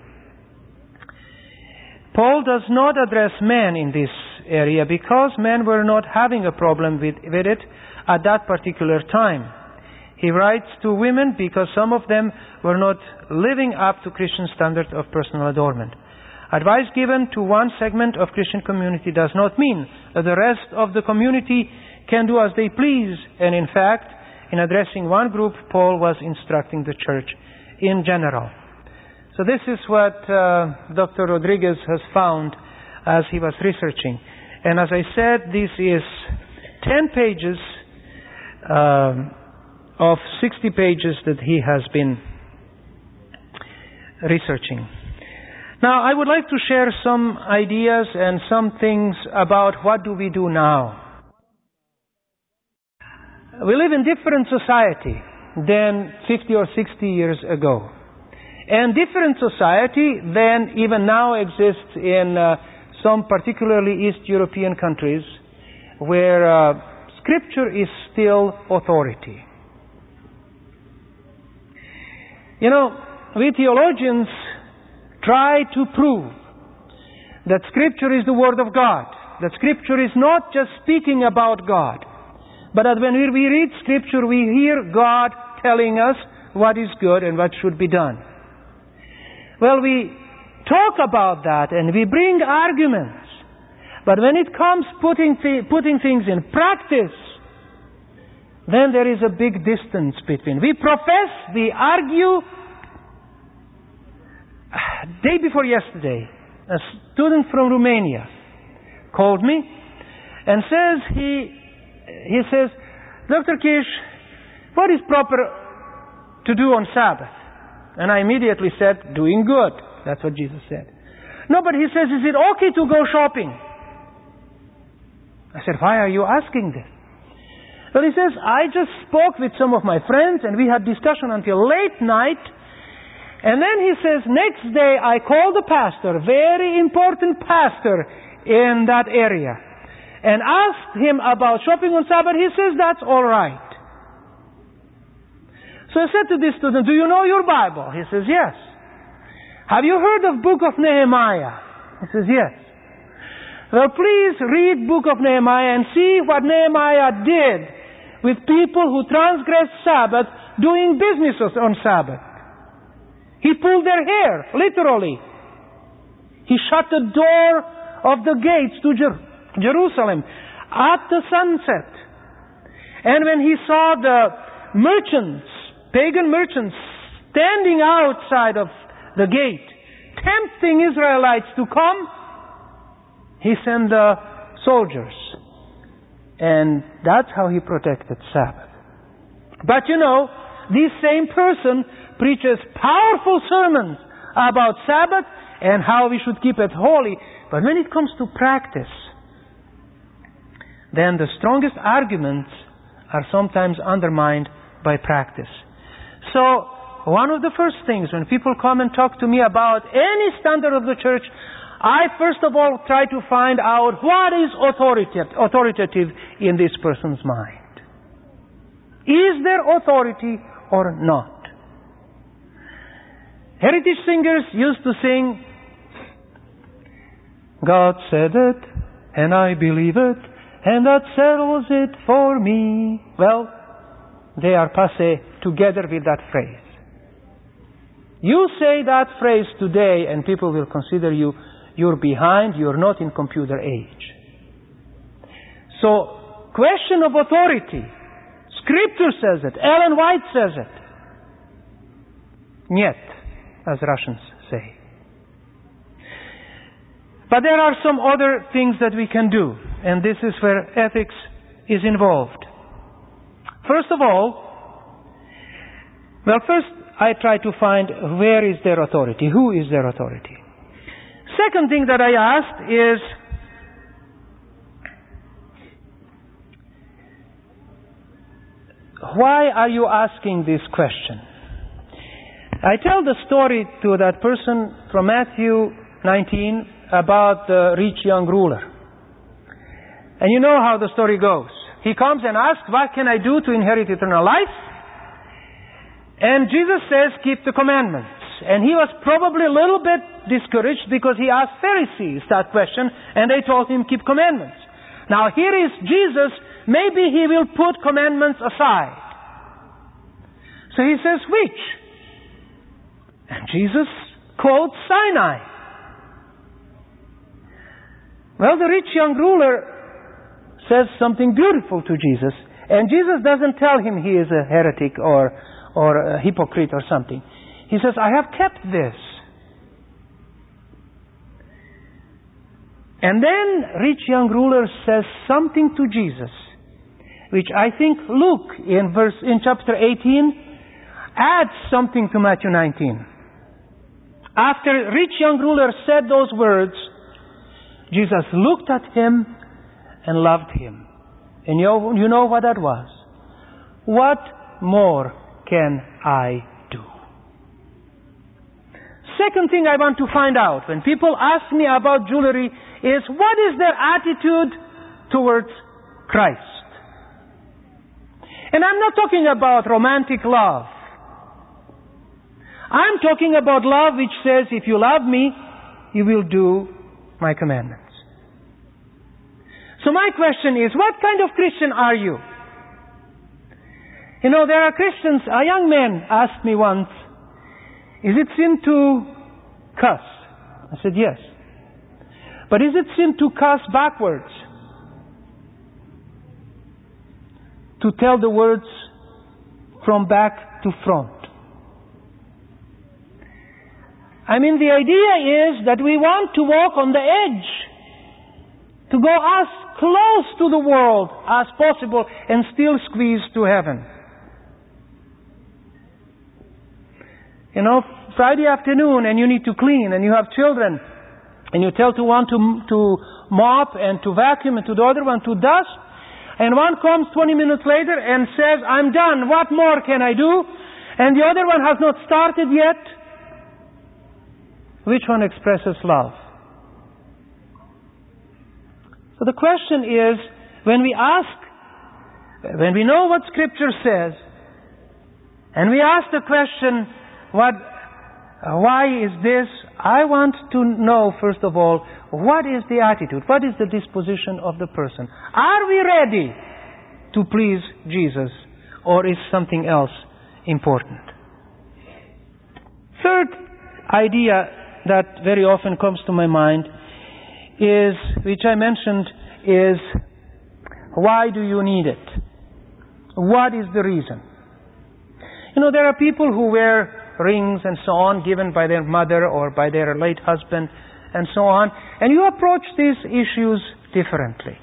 Paul does not address men in this area because men were not having a problem with, with it at that particular time. He writes to women because some of them were not living up to Christian standards of personal adornment. Advice given to one segment of Christian community does not mean that the rest of the community can do as they please, and in fact, in addressing one group, Paul was instructing the church in general. So this is what uh, Doctor Rodriguez has found as he was researching. And as I said, this is ten pages um, of sixty pages that he has been researching. Now, I would like to share some ideas and some things about what do we do now. We live in different society than fifty or sixty years ago. And different society than even now exists in uh, some particularly East European countries where uh, Scripture is still authority. You know, we theologians try to prove that Scripture is the Word of God, that Scripture is not just speaking about God, but that when we read Scripture, we hear God telling us what is good and what should be done. Well, we talk about that and we bring arguments, but when it comes putting th- putting things in practice, then there is a big distance between. We profess, we argue. Day before yesterday, a student from Romania called me and says he he says, Doctor Kish, what is proper to do on Sabbath? And I immediately said, doing good. That's what Jesus said. No, but he says, is it okay to go shopping? I said, why are you asking this? Well, he says, I just spoke with some of my friends and we had discussion until late night. And then he says, next day I called the pastor, very important pastor in that area, and asked him about shopping on Sabbath. He says, that's all right. So I said to this student, do you know your Bible? He says, yes. Have you heard of Book of Nehemiah? He says, yes. Well, please read Book of Nehemiah and see what Nehemiah did with people who transgressed Sabbath doing business on Sabbath. He pulled their hair, literally. He shut the door of the gates to Jer- Jerusalem at the sunset. And when he saw the merchants, pagan merchants, standing outside of the gate, tempting Israelites to come, he sent the soldiers. And that's how he protected Sabbath. But you know, this same person preaches powerful sermons about Sabbath and how we should keep it holy. But when it comes to practice, then the strongest arguments are sometimes undermined by practice. So, one of the first things when people come and talk to me about any standard of the church, I first of all try to find out what is authoritative, authoritative in this person's mind. Is there authority or not? Heritage singers used to sing, God said it, and I believe it, and that settles it for me. Well, they are passé together with that phrase. You say that phrase today and people will consider you, you're behind, you're not in computer age. So, question of authority. Scripture says it. Ellen White says it. Нет, as Russians say. But there are some other things that we can do, and this is where ethics is involved. First of all, well, first I try to find where is their authority, who is their authority. Second thing that I asked is, why are you asking this question? I tell the story to that person from Matthew nineteen about the rich young ruler. And you know how the story goes. He comes and asks, what can I do to inherit eternal life? And Jesus says, keep the commandments. And he was probably a little bit discouraged because he asked Pharisees that question and they told him, keep commandments. Now here is Jesus, maybe he will put commandments aside. So he says, which? And Jesus quotes Sinai. Well, the rich young ruler says something beautiful to Jesus, and Jesus doesn't tell him he is a heretic or, or a hypocrite or something. He says, I have kept this. And then rich young ruler says something to Jesus, which I think Luke in verse in chapter eighteen adds something to Matthew nineteen. After rich young ruler said those words, Jesus looked at him and loved him. And you know, you know what that was? What more can I do? Second thing I want to find out when people ask me about jewelry is, what is their attitude towards Christ? And I'm not talking about romantic love. I'm talking about love which says, if you love me, you will do my commandments. So my question is, what kind of Christian are you? You know, there are Christians, a young man asked me once, is it sin to cuss? I said, yes. But is it sin to cuss backwards? To tell the words from back to front? I mean, the idea is that we want to walk on the edge, to go as close to the world as possible and still squeeze to heaven. You know, Friday afternoon and you need to clean and you have children and you tell to one to, to mop and to vacuum and to the other one to dust, and one comes twenty minutes later and says, I'm done, what more can I do? And the other one has not started yet. Which one expresses love? So the question is, when we ask, when we know what Scripture says, and we ask the question, what, uh, why is this? I want to know, first of all, what is the attitude? What is the disposition of the person? Are we ready to please Jesus, or is something else important? Third idea that very often comes to my mind is, which I mentioned, is why do you need it? What is the reason? You know, there are people who wear rings and so on, given by their mother or by their late husband and so on, and you approach these issues differently.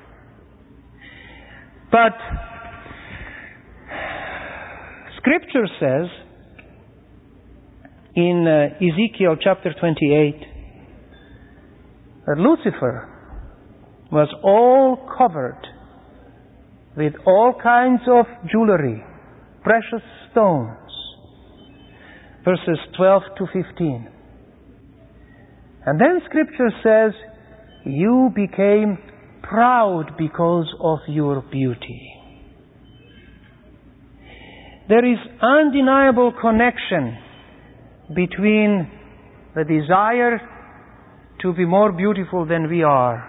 But Scripture says in uh, Ezekiel chapter twenty-eight that Lucifer was all covered with all kinds of jewelry, precious stones. Verses twelve to fifteen. And then Scripture says, you became proud because of your beauty. There is undeniable connection between the desire to be more beautiful than we are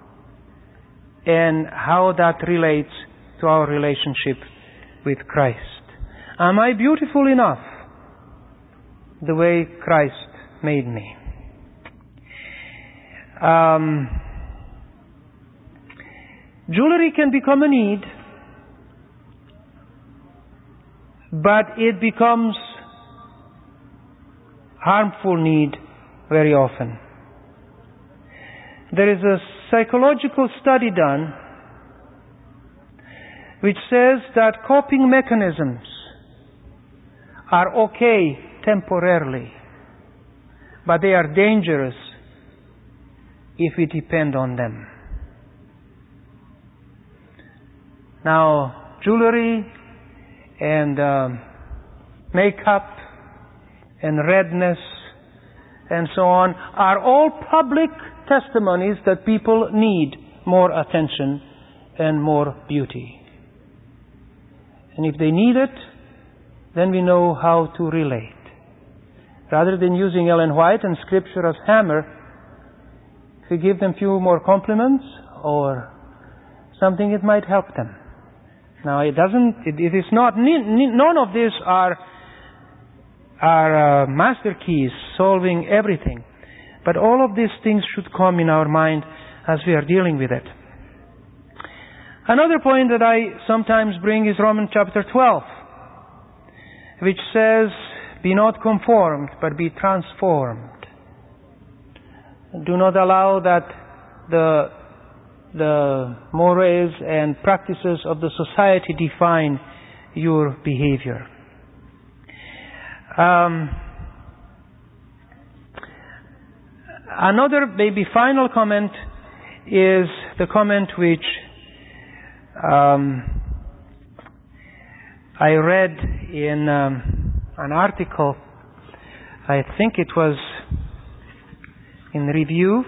and how that relates to our relationship with Christ. Am I beautiful enough the way Christ made me? Um, jewelry can become a need, but it becomes harmful need very often. There is a psychological study done which says that coping mechanisms are okay temporarily, but they are dangerous if we depend on them. Now, jewelry and uh, makeup and redness and so on are all public testimonies that people need more attention and more beauty. And if they need it, then we know how to relate. Rather than using Ellen White and Scripture as hammer, if we give them few more compliments or something, it might help them. Now, it doesn't. It, it is not. None of these are are uh, master keys solving everything, but all of these things should come in our mind as we are dealing with it. Another point that I sometimes bring is Romans chapter twelve, which says, "Be not conformed, but be transformed." Do not allow that the, the mores and practices of the society define your behavior. Um, another maybe final comment is the comment which um, I read in um, an article. I think it was in Review,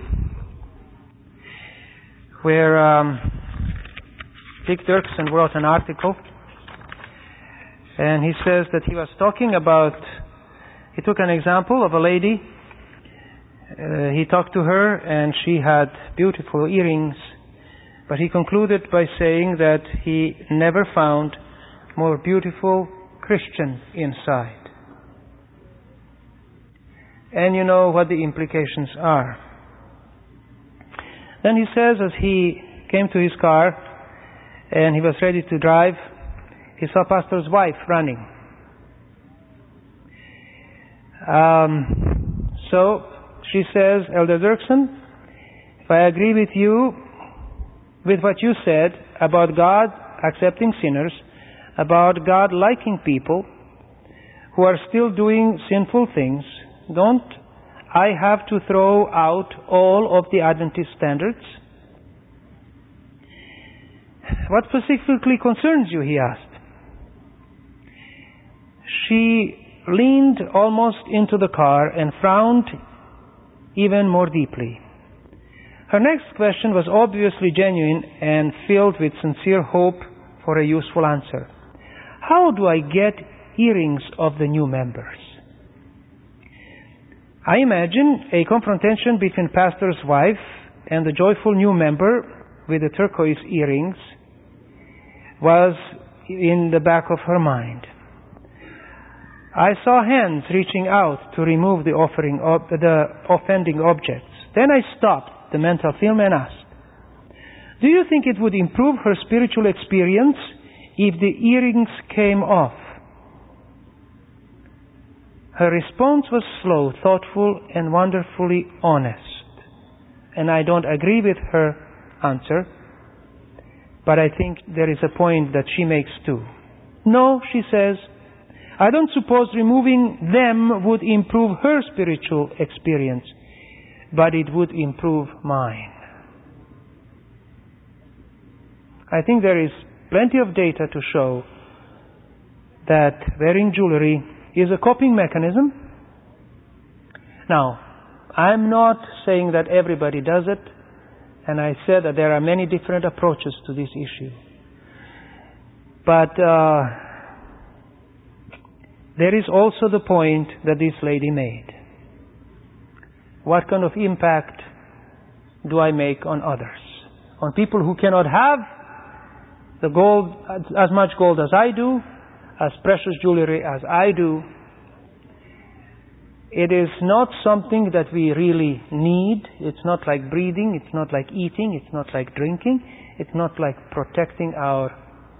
where um, Dick Dirksen wrote an article, and he says that he was talking about, he took an example of a lady. Uh, he talked to her, and she had beautiful earrings, but he concluded by saying that he never found more beautiful Christian inside. And you know what the implications are. Then he says, as he came to his car and he was ready to drive, he saw pastor's wife running. Um, so she says, Elder Dirksen, if I agree with you, with what you said about God accepting sinners, about God liking people who are still doing sinful things, don't I have to throw out all of the Adventist standards? What specifically concerns you, he asked. She leaned almost into the car and frowned even more deeply. Her next question was obviously genuine and filled with sincere hope for a useful answer. How do I get earrings of the new members? I imagine a confrontation between pastor's wife and the joyful new member with the turquoise earrings was in the back of her mind. I saw hands reaching out to remove the, offering of the offending objects. Then I stopped the mental film and asked, do you think it would improve her spiritual experience if the earrings came off? Her response was slow, thoughtful, and wonderfully honest. And I don't agree with her answer, but I think there is a point that she makes too. No, she says, I don't suppose removing them would improve her spiritual experience, but it would improve mine. I think there is plenty of data to show that wearing jewelry is a coping mechanism. Now, I'm not saying that everybody does it, and I said that there are many different approaches to this issue. But uh, there is also the point that this lady made. What kind of impact do I make on others? On people who cannot have the gold, as much gold as I do, as precious jewelry as I do. It is not something that we really need. It's not like breathing. It's not like eating. It's not like drinking. It's not like protecting ourselves.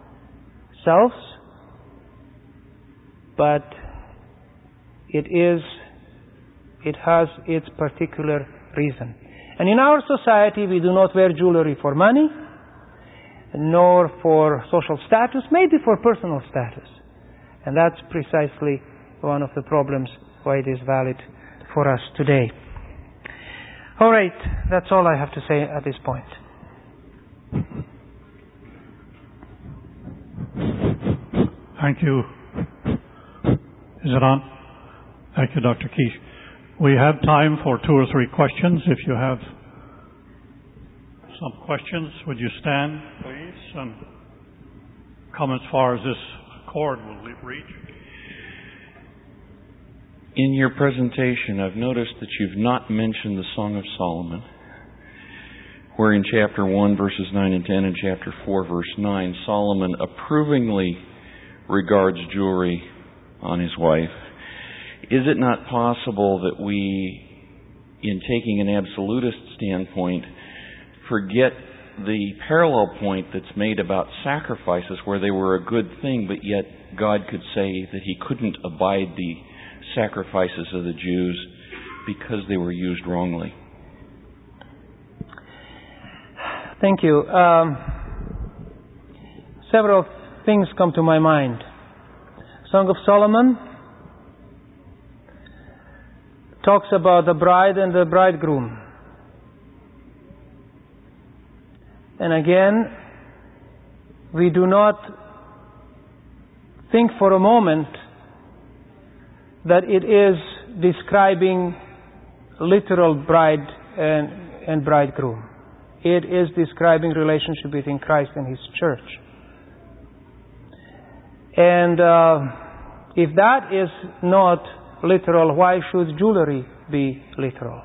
But it is, it has its particular reason. And in our society, we do not wear jewelry for money, nor for social status, maybe for personal status. And that's precisely one of the problems why it is valid for us today. All right, that's all I have to say at this point. Thank you. Is it on? Thank you, Doctor Keesh. We have time for two or three questions. If you have some questions, would you stand, please, and come as far as this cord will reach? In your presentation, I've noticed that you've not mentioned the Song of Solomon, where in chapter one, verses nine and ten, and chapter four, verse nine, Solomon approvingly regards jewelry on his wife. Is it not possible that we, in taking an absolutist standpoint, forget the parallel point that's made about sacrifices where they were a good thing, but yet God could say that He couldn't abide the sacrifices of the Jews because they were used wrongly? Thank you. Um, several things come to my mind. Song of Solomon talks about the bride and the bridegroom. And again, we do not think for a moment that it is describing literal bride and, and bridegroom. It is describing relationship between Christ and His church. And uh, if that is not literal, why should jewelry be literal?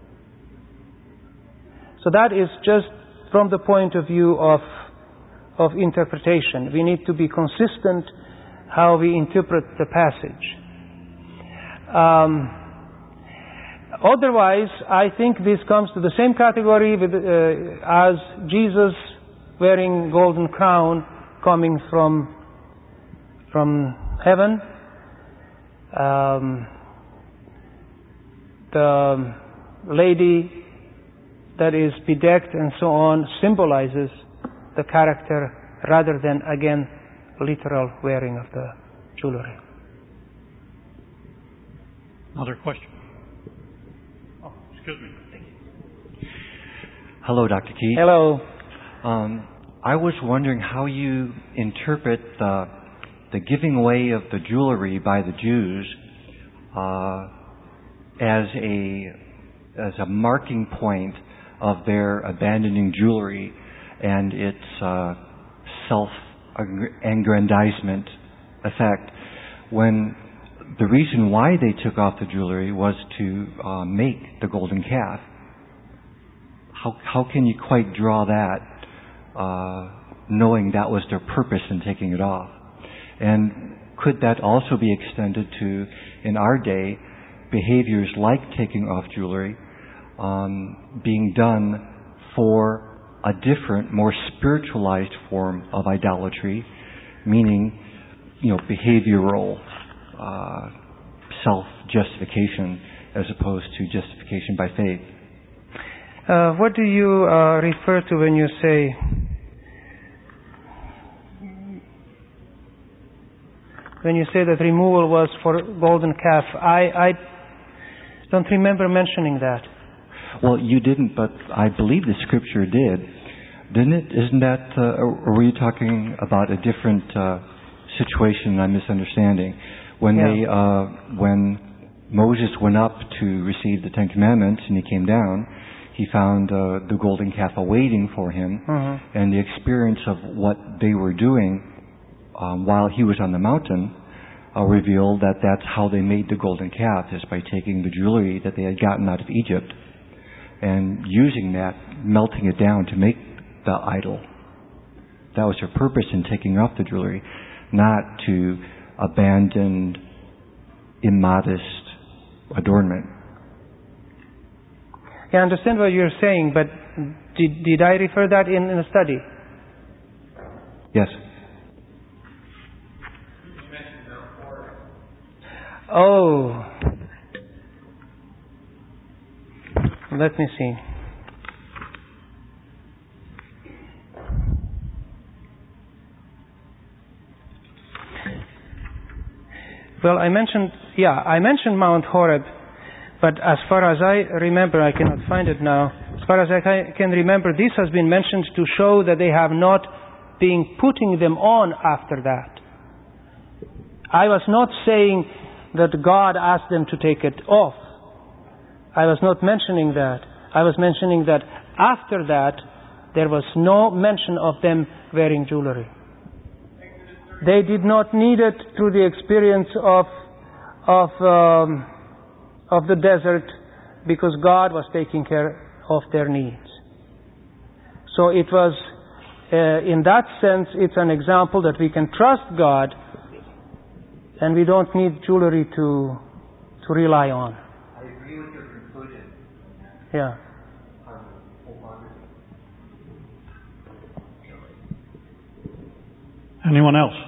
So that is just from the point of view of of interpretation. We need to be consistent how we interpret the passage. Um, otherwise, I think this comes to the same category with, uh, as Jesus wearing golden crown coming from from heaven. Um, the lady that is bedecked and so on symbolizes the character rather than, again, literal wearing of the jewelry. Another question? Oh, excuse me. Thank you. Hello, Doctor Keith. Hello. Um, I was wondering how you interpret the, the giving away of the jewelry by the Jews uh, as a as a marking point of their abandoning jewelry and its uh, self-aggrandizement effect, when the reason why they took off the jewelry was to uh, make the golden calf. How how can you quite draw that, uh, knowing that was their purpose in taking it off? And could that also be extended to, in our day, behaviors like taking off jewelry um, being done for a different, more spiritualized form of idolatry, meaning, you know, behavioral uh, self-justification as opposed to justification by faith. Uh, what do you uh, refer to when you say when you say that removal was for golden calf? I, I don't remember mentioning that. Well, you didn't, but I believe the scripture did, didn't it? Isn't that, uh, or were you talking about a different uh, situation I'm misunderstanding? When yeah. they, uh, when Moses went up to receive the Ten Commandments and he came down, he found uh, the golden calf awaiting for him, mm-hmm. and the experience of what they were doing um, while he was on the mountain uh, revealed that that's how they made the golden calf, is by taking the jewelry that they had gotten out of Egypt and using that, melting it down to make the idol. That was their purpose in taking off the jewelry, not to abandon immodest adornment. I understand what you're saying, but did, did I refer that in, in a study? Yes. Oh. Let me see. Well, I mentioned, yeah, I mentioned Mount Horeb, but as far as I remember, I cannot find it now. As far as I can remember, this has been mentioned to show that they have not been putting them on after that. I was not saying that God asked them to take it off. I was not mentioning that. I was mentioning that after that, there was no mention of them wearing jewelry. They did not need it through the experience of of um, of the desert, because God was taking care of their needs. So it was, uh, in that sense, it's an example that we can trust God, and we don't need jewelry to to rely on. I agree with your conclusion. Yeah. Anyone else?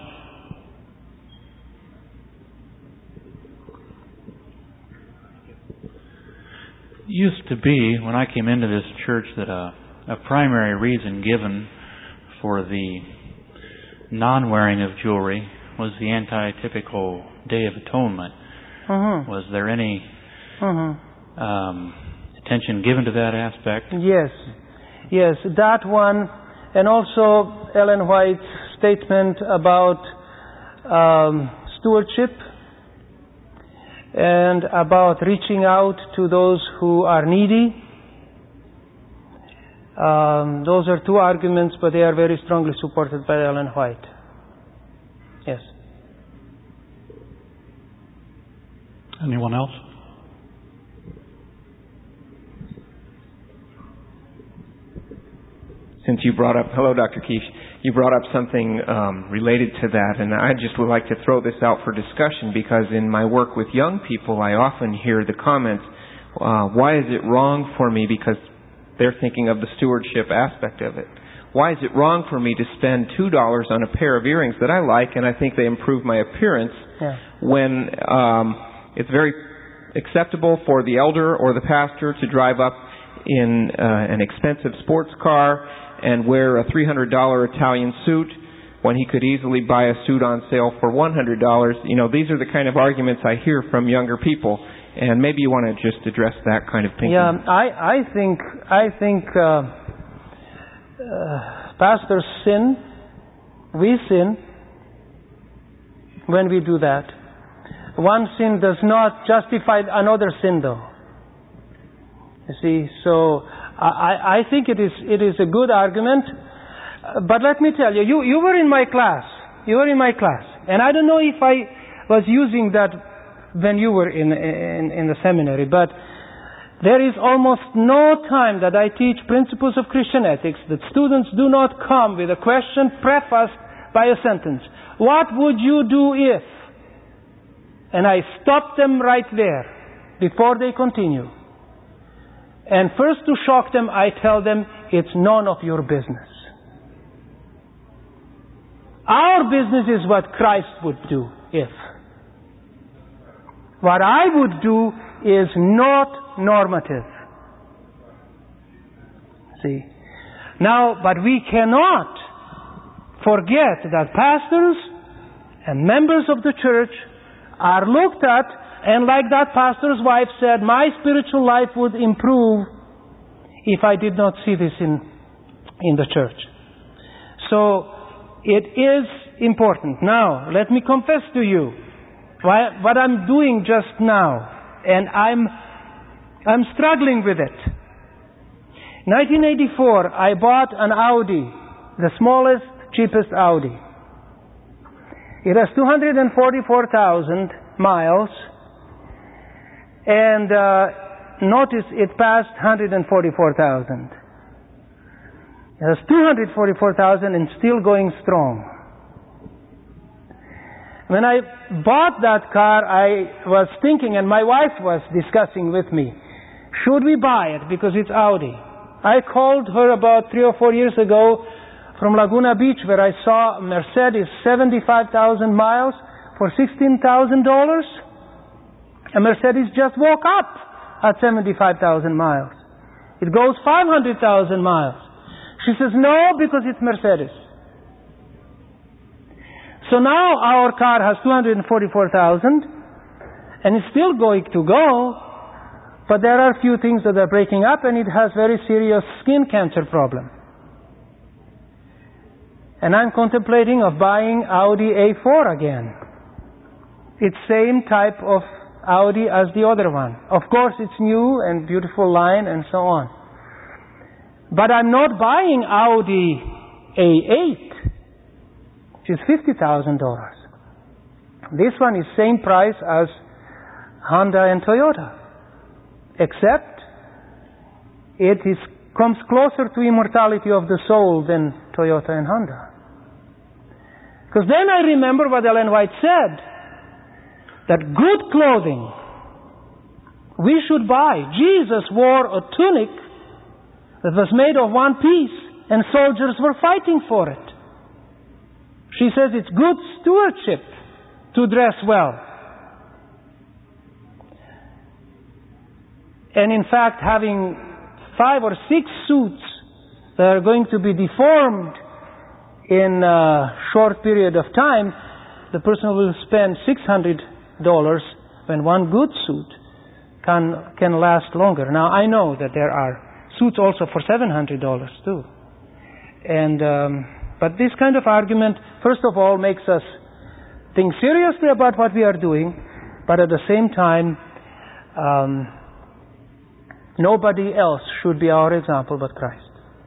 Used to be, when I came into this church, that a, a primary reason given for the non-wearing of jewelry was the anti-typical Day of Atonement. Mm-hmm. Was there any Mm-hmm. um, attention given to that aspect? Yes. Yes, that one, and also Ellen White's statement about um, stewardship and about reaching out to those who are needy. Um, those are two arguments, but they are very strongly supported by Ellen White. Yes. Anyone else? Since you brought up, hello, Doctor Keesh, you brought up something um, related to that, and I just would like to throw this out for discussion because in my work with young people, I often hear the comments, uh, why is it wrong for me, because they're thinking of the stewardship aspect of it. Why is it wrong for me to spend two dollars on a pair of earrings that I like and I think they improve my appearance Yeah. when um, it's very acceptable for the elder or the pastor to drive up in uh, an expensive sports car and wear a three hundred dollars Italian suit when he could easily buy a suit on sale for one hundred dollars. You know, these are the kind of arguments I hear from younger people, and maybe you want to just address that kind of thinking. Yeah, I, I think I think uh, uh, pastors sin. We sin when we do that. One sin does not justify another sin, though. You see, so I, I think it is it is a good argument. Uh, but let me tell you, you, you were in my class. You were in my class. And I don't know if I was using that when you were in, in, in the seminary, but there is almost no time that I teach principles of Christian ethics that students do not come with a question prefaced by a sentence. What would you do if? And I stop them right there before they continue. And first, to shock them, I tell them, it's none of your business. Our business is what Christ would do if. What I would do is not normative. See? Now, but we cannot forget that pastors and members of the church are looked at, and like that pastor's wife said, my spiritual life would improve if I did not see this in, in the church. So, it is important. Now, let me confess to you why, what I'm doing just now, and I'm, I'm struggling with it. nineteen eighty-four, I bought an Audi, the smallest, cheapest Audi. It has two hundred forty-four thousand miles, and uh, notice it passed one hundred forty-four thousand. It has two hundred forty-four thousand and still going strong. When I bought that car, I was thinking, and my wife was discussing with me, should we buy it because it's Audi? I called her about three or four years ago from Laguna Beach, where I saw a Mercedes seventy-five thousand miles for sixteen thousand dollars. A Mercedes just woke up at seventy-five thousand miles. It goes five hundred thousand miles. She says, no, because it's Mercedes. So now our car has two hundred forty-four thousand and it's still going to go, but there are a few things that are breaking up and it has very serious skin cancer problem. And I'm contemplating of buying Audi A four again. It's same type of Audi as the other one. Of course, it's new and beautiful line and so on. But I'm not buying Audi A eight, which is fifty thousand dollars. This one is same price as Honda and Toyota, except it is comes closer to immortality of the soul than Toyota and Honda. Because then I remember what Ellen White said, that good clothing we should buy. Jesus wore a tunic that was made of one piece, and soldiers were fighting for it. She says it's good stewardship to dress well. And in fact, having five or six suits that are going to be deformed in a short period of time, the person will spend six hundred dollars when one good suit can can last longer. Now, I know that there are suits also for seven hundred dollars too. And um, but this kind of argument, first of all, makes us think seriously about what we are doing, but at the same time, um, nobody else should be our example but Christ.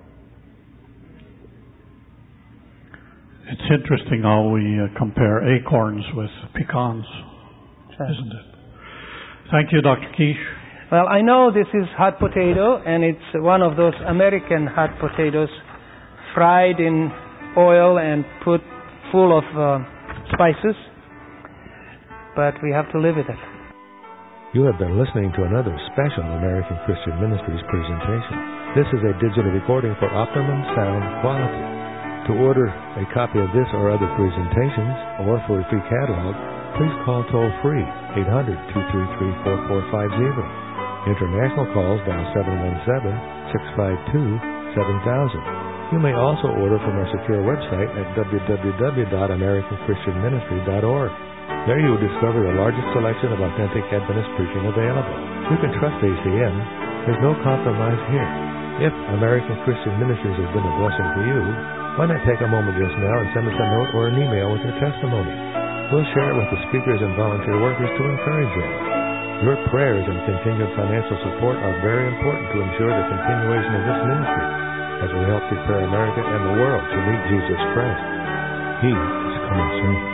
It's interesting how we uh, compare acorns with pecans, sure. Isn't it? Thank you, Doctor Quiche. Well, I know this is hot potato, and it's one of those American hot potatoes fried in oil and put full of uh, spices, but we have to live with it. You have been listening to another special American Christian Ministries presentation. This is a digital recording for optimum sound quality. To order a copy of this or other presentations, or for a free catalog, please call toll-free eight hundred, two three three, four four five zero. International calls dial seven one seven, six five two, seven thousand. You may also order from our secure website at w w w dot american christian ministry dot org. There you will discover the largest selection of authentic Adventist preaching available. You can trust A C M. There's no compromise here. If American Christian Ministries has been a blessing to you, why not take a moment just now and send us a note or an email with your testimony? We'll share it with the speakers and volunteer workers to encourage them. Your prayers and continued financial support are very important to ensure the continuation of this ministry as we help prepare America and the world to meet Jesus Christ. He is coming soon.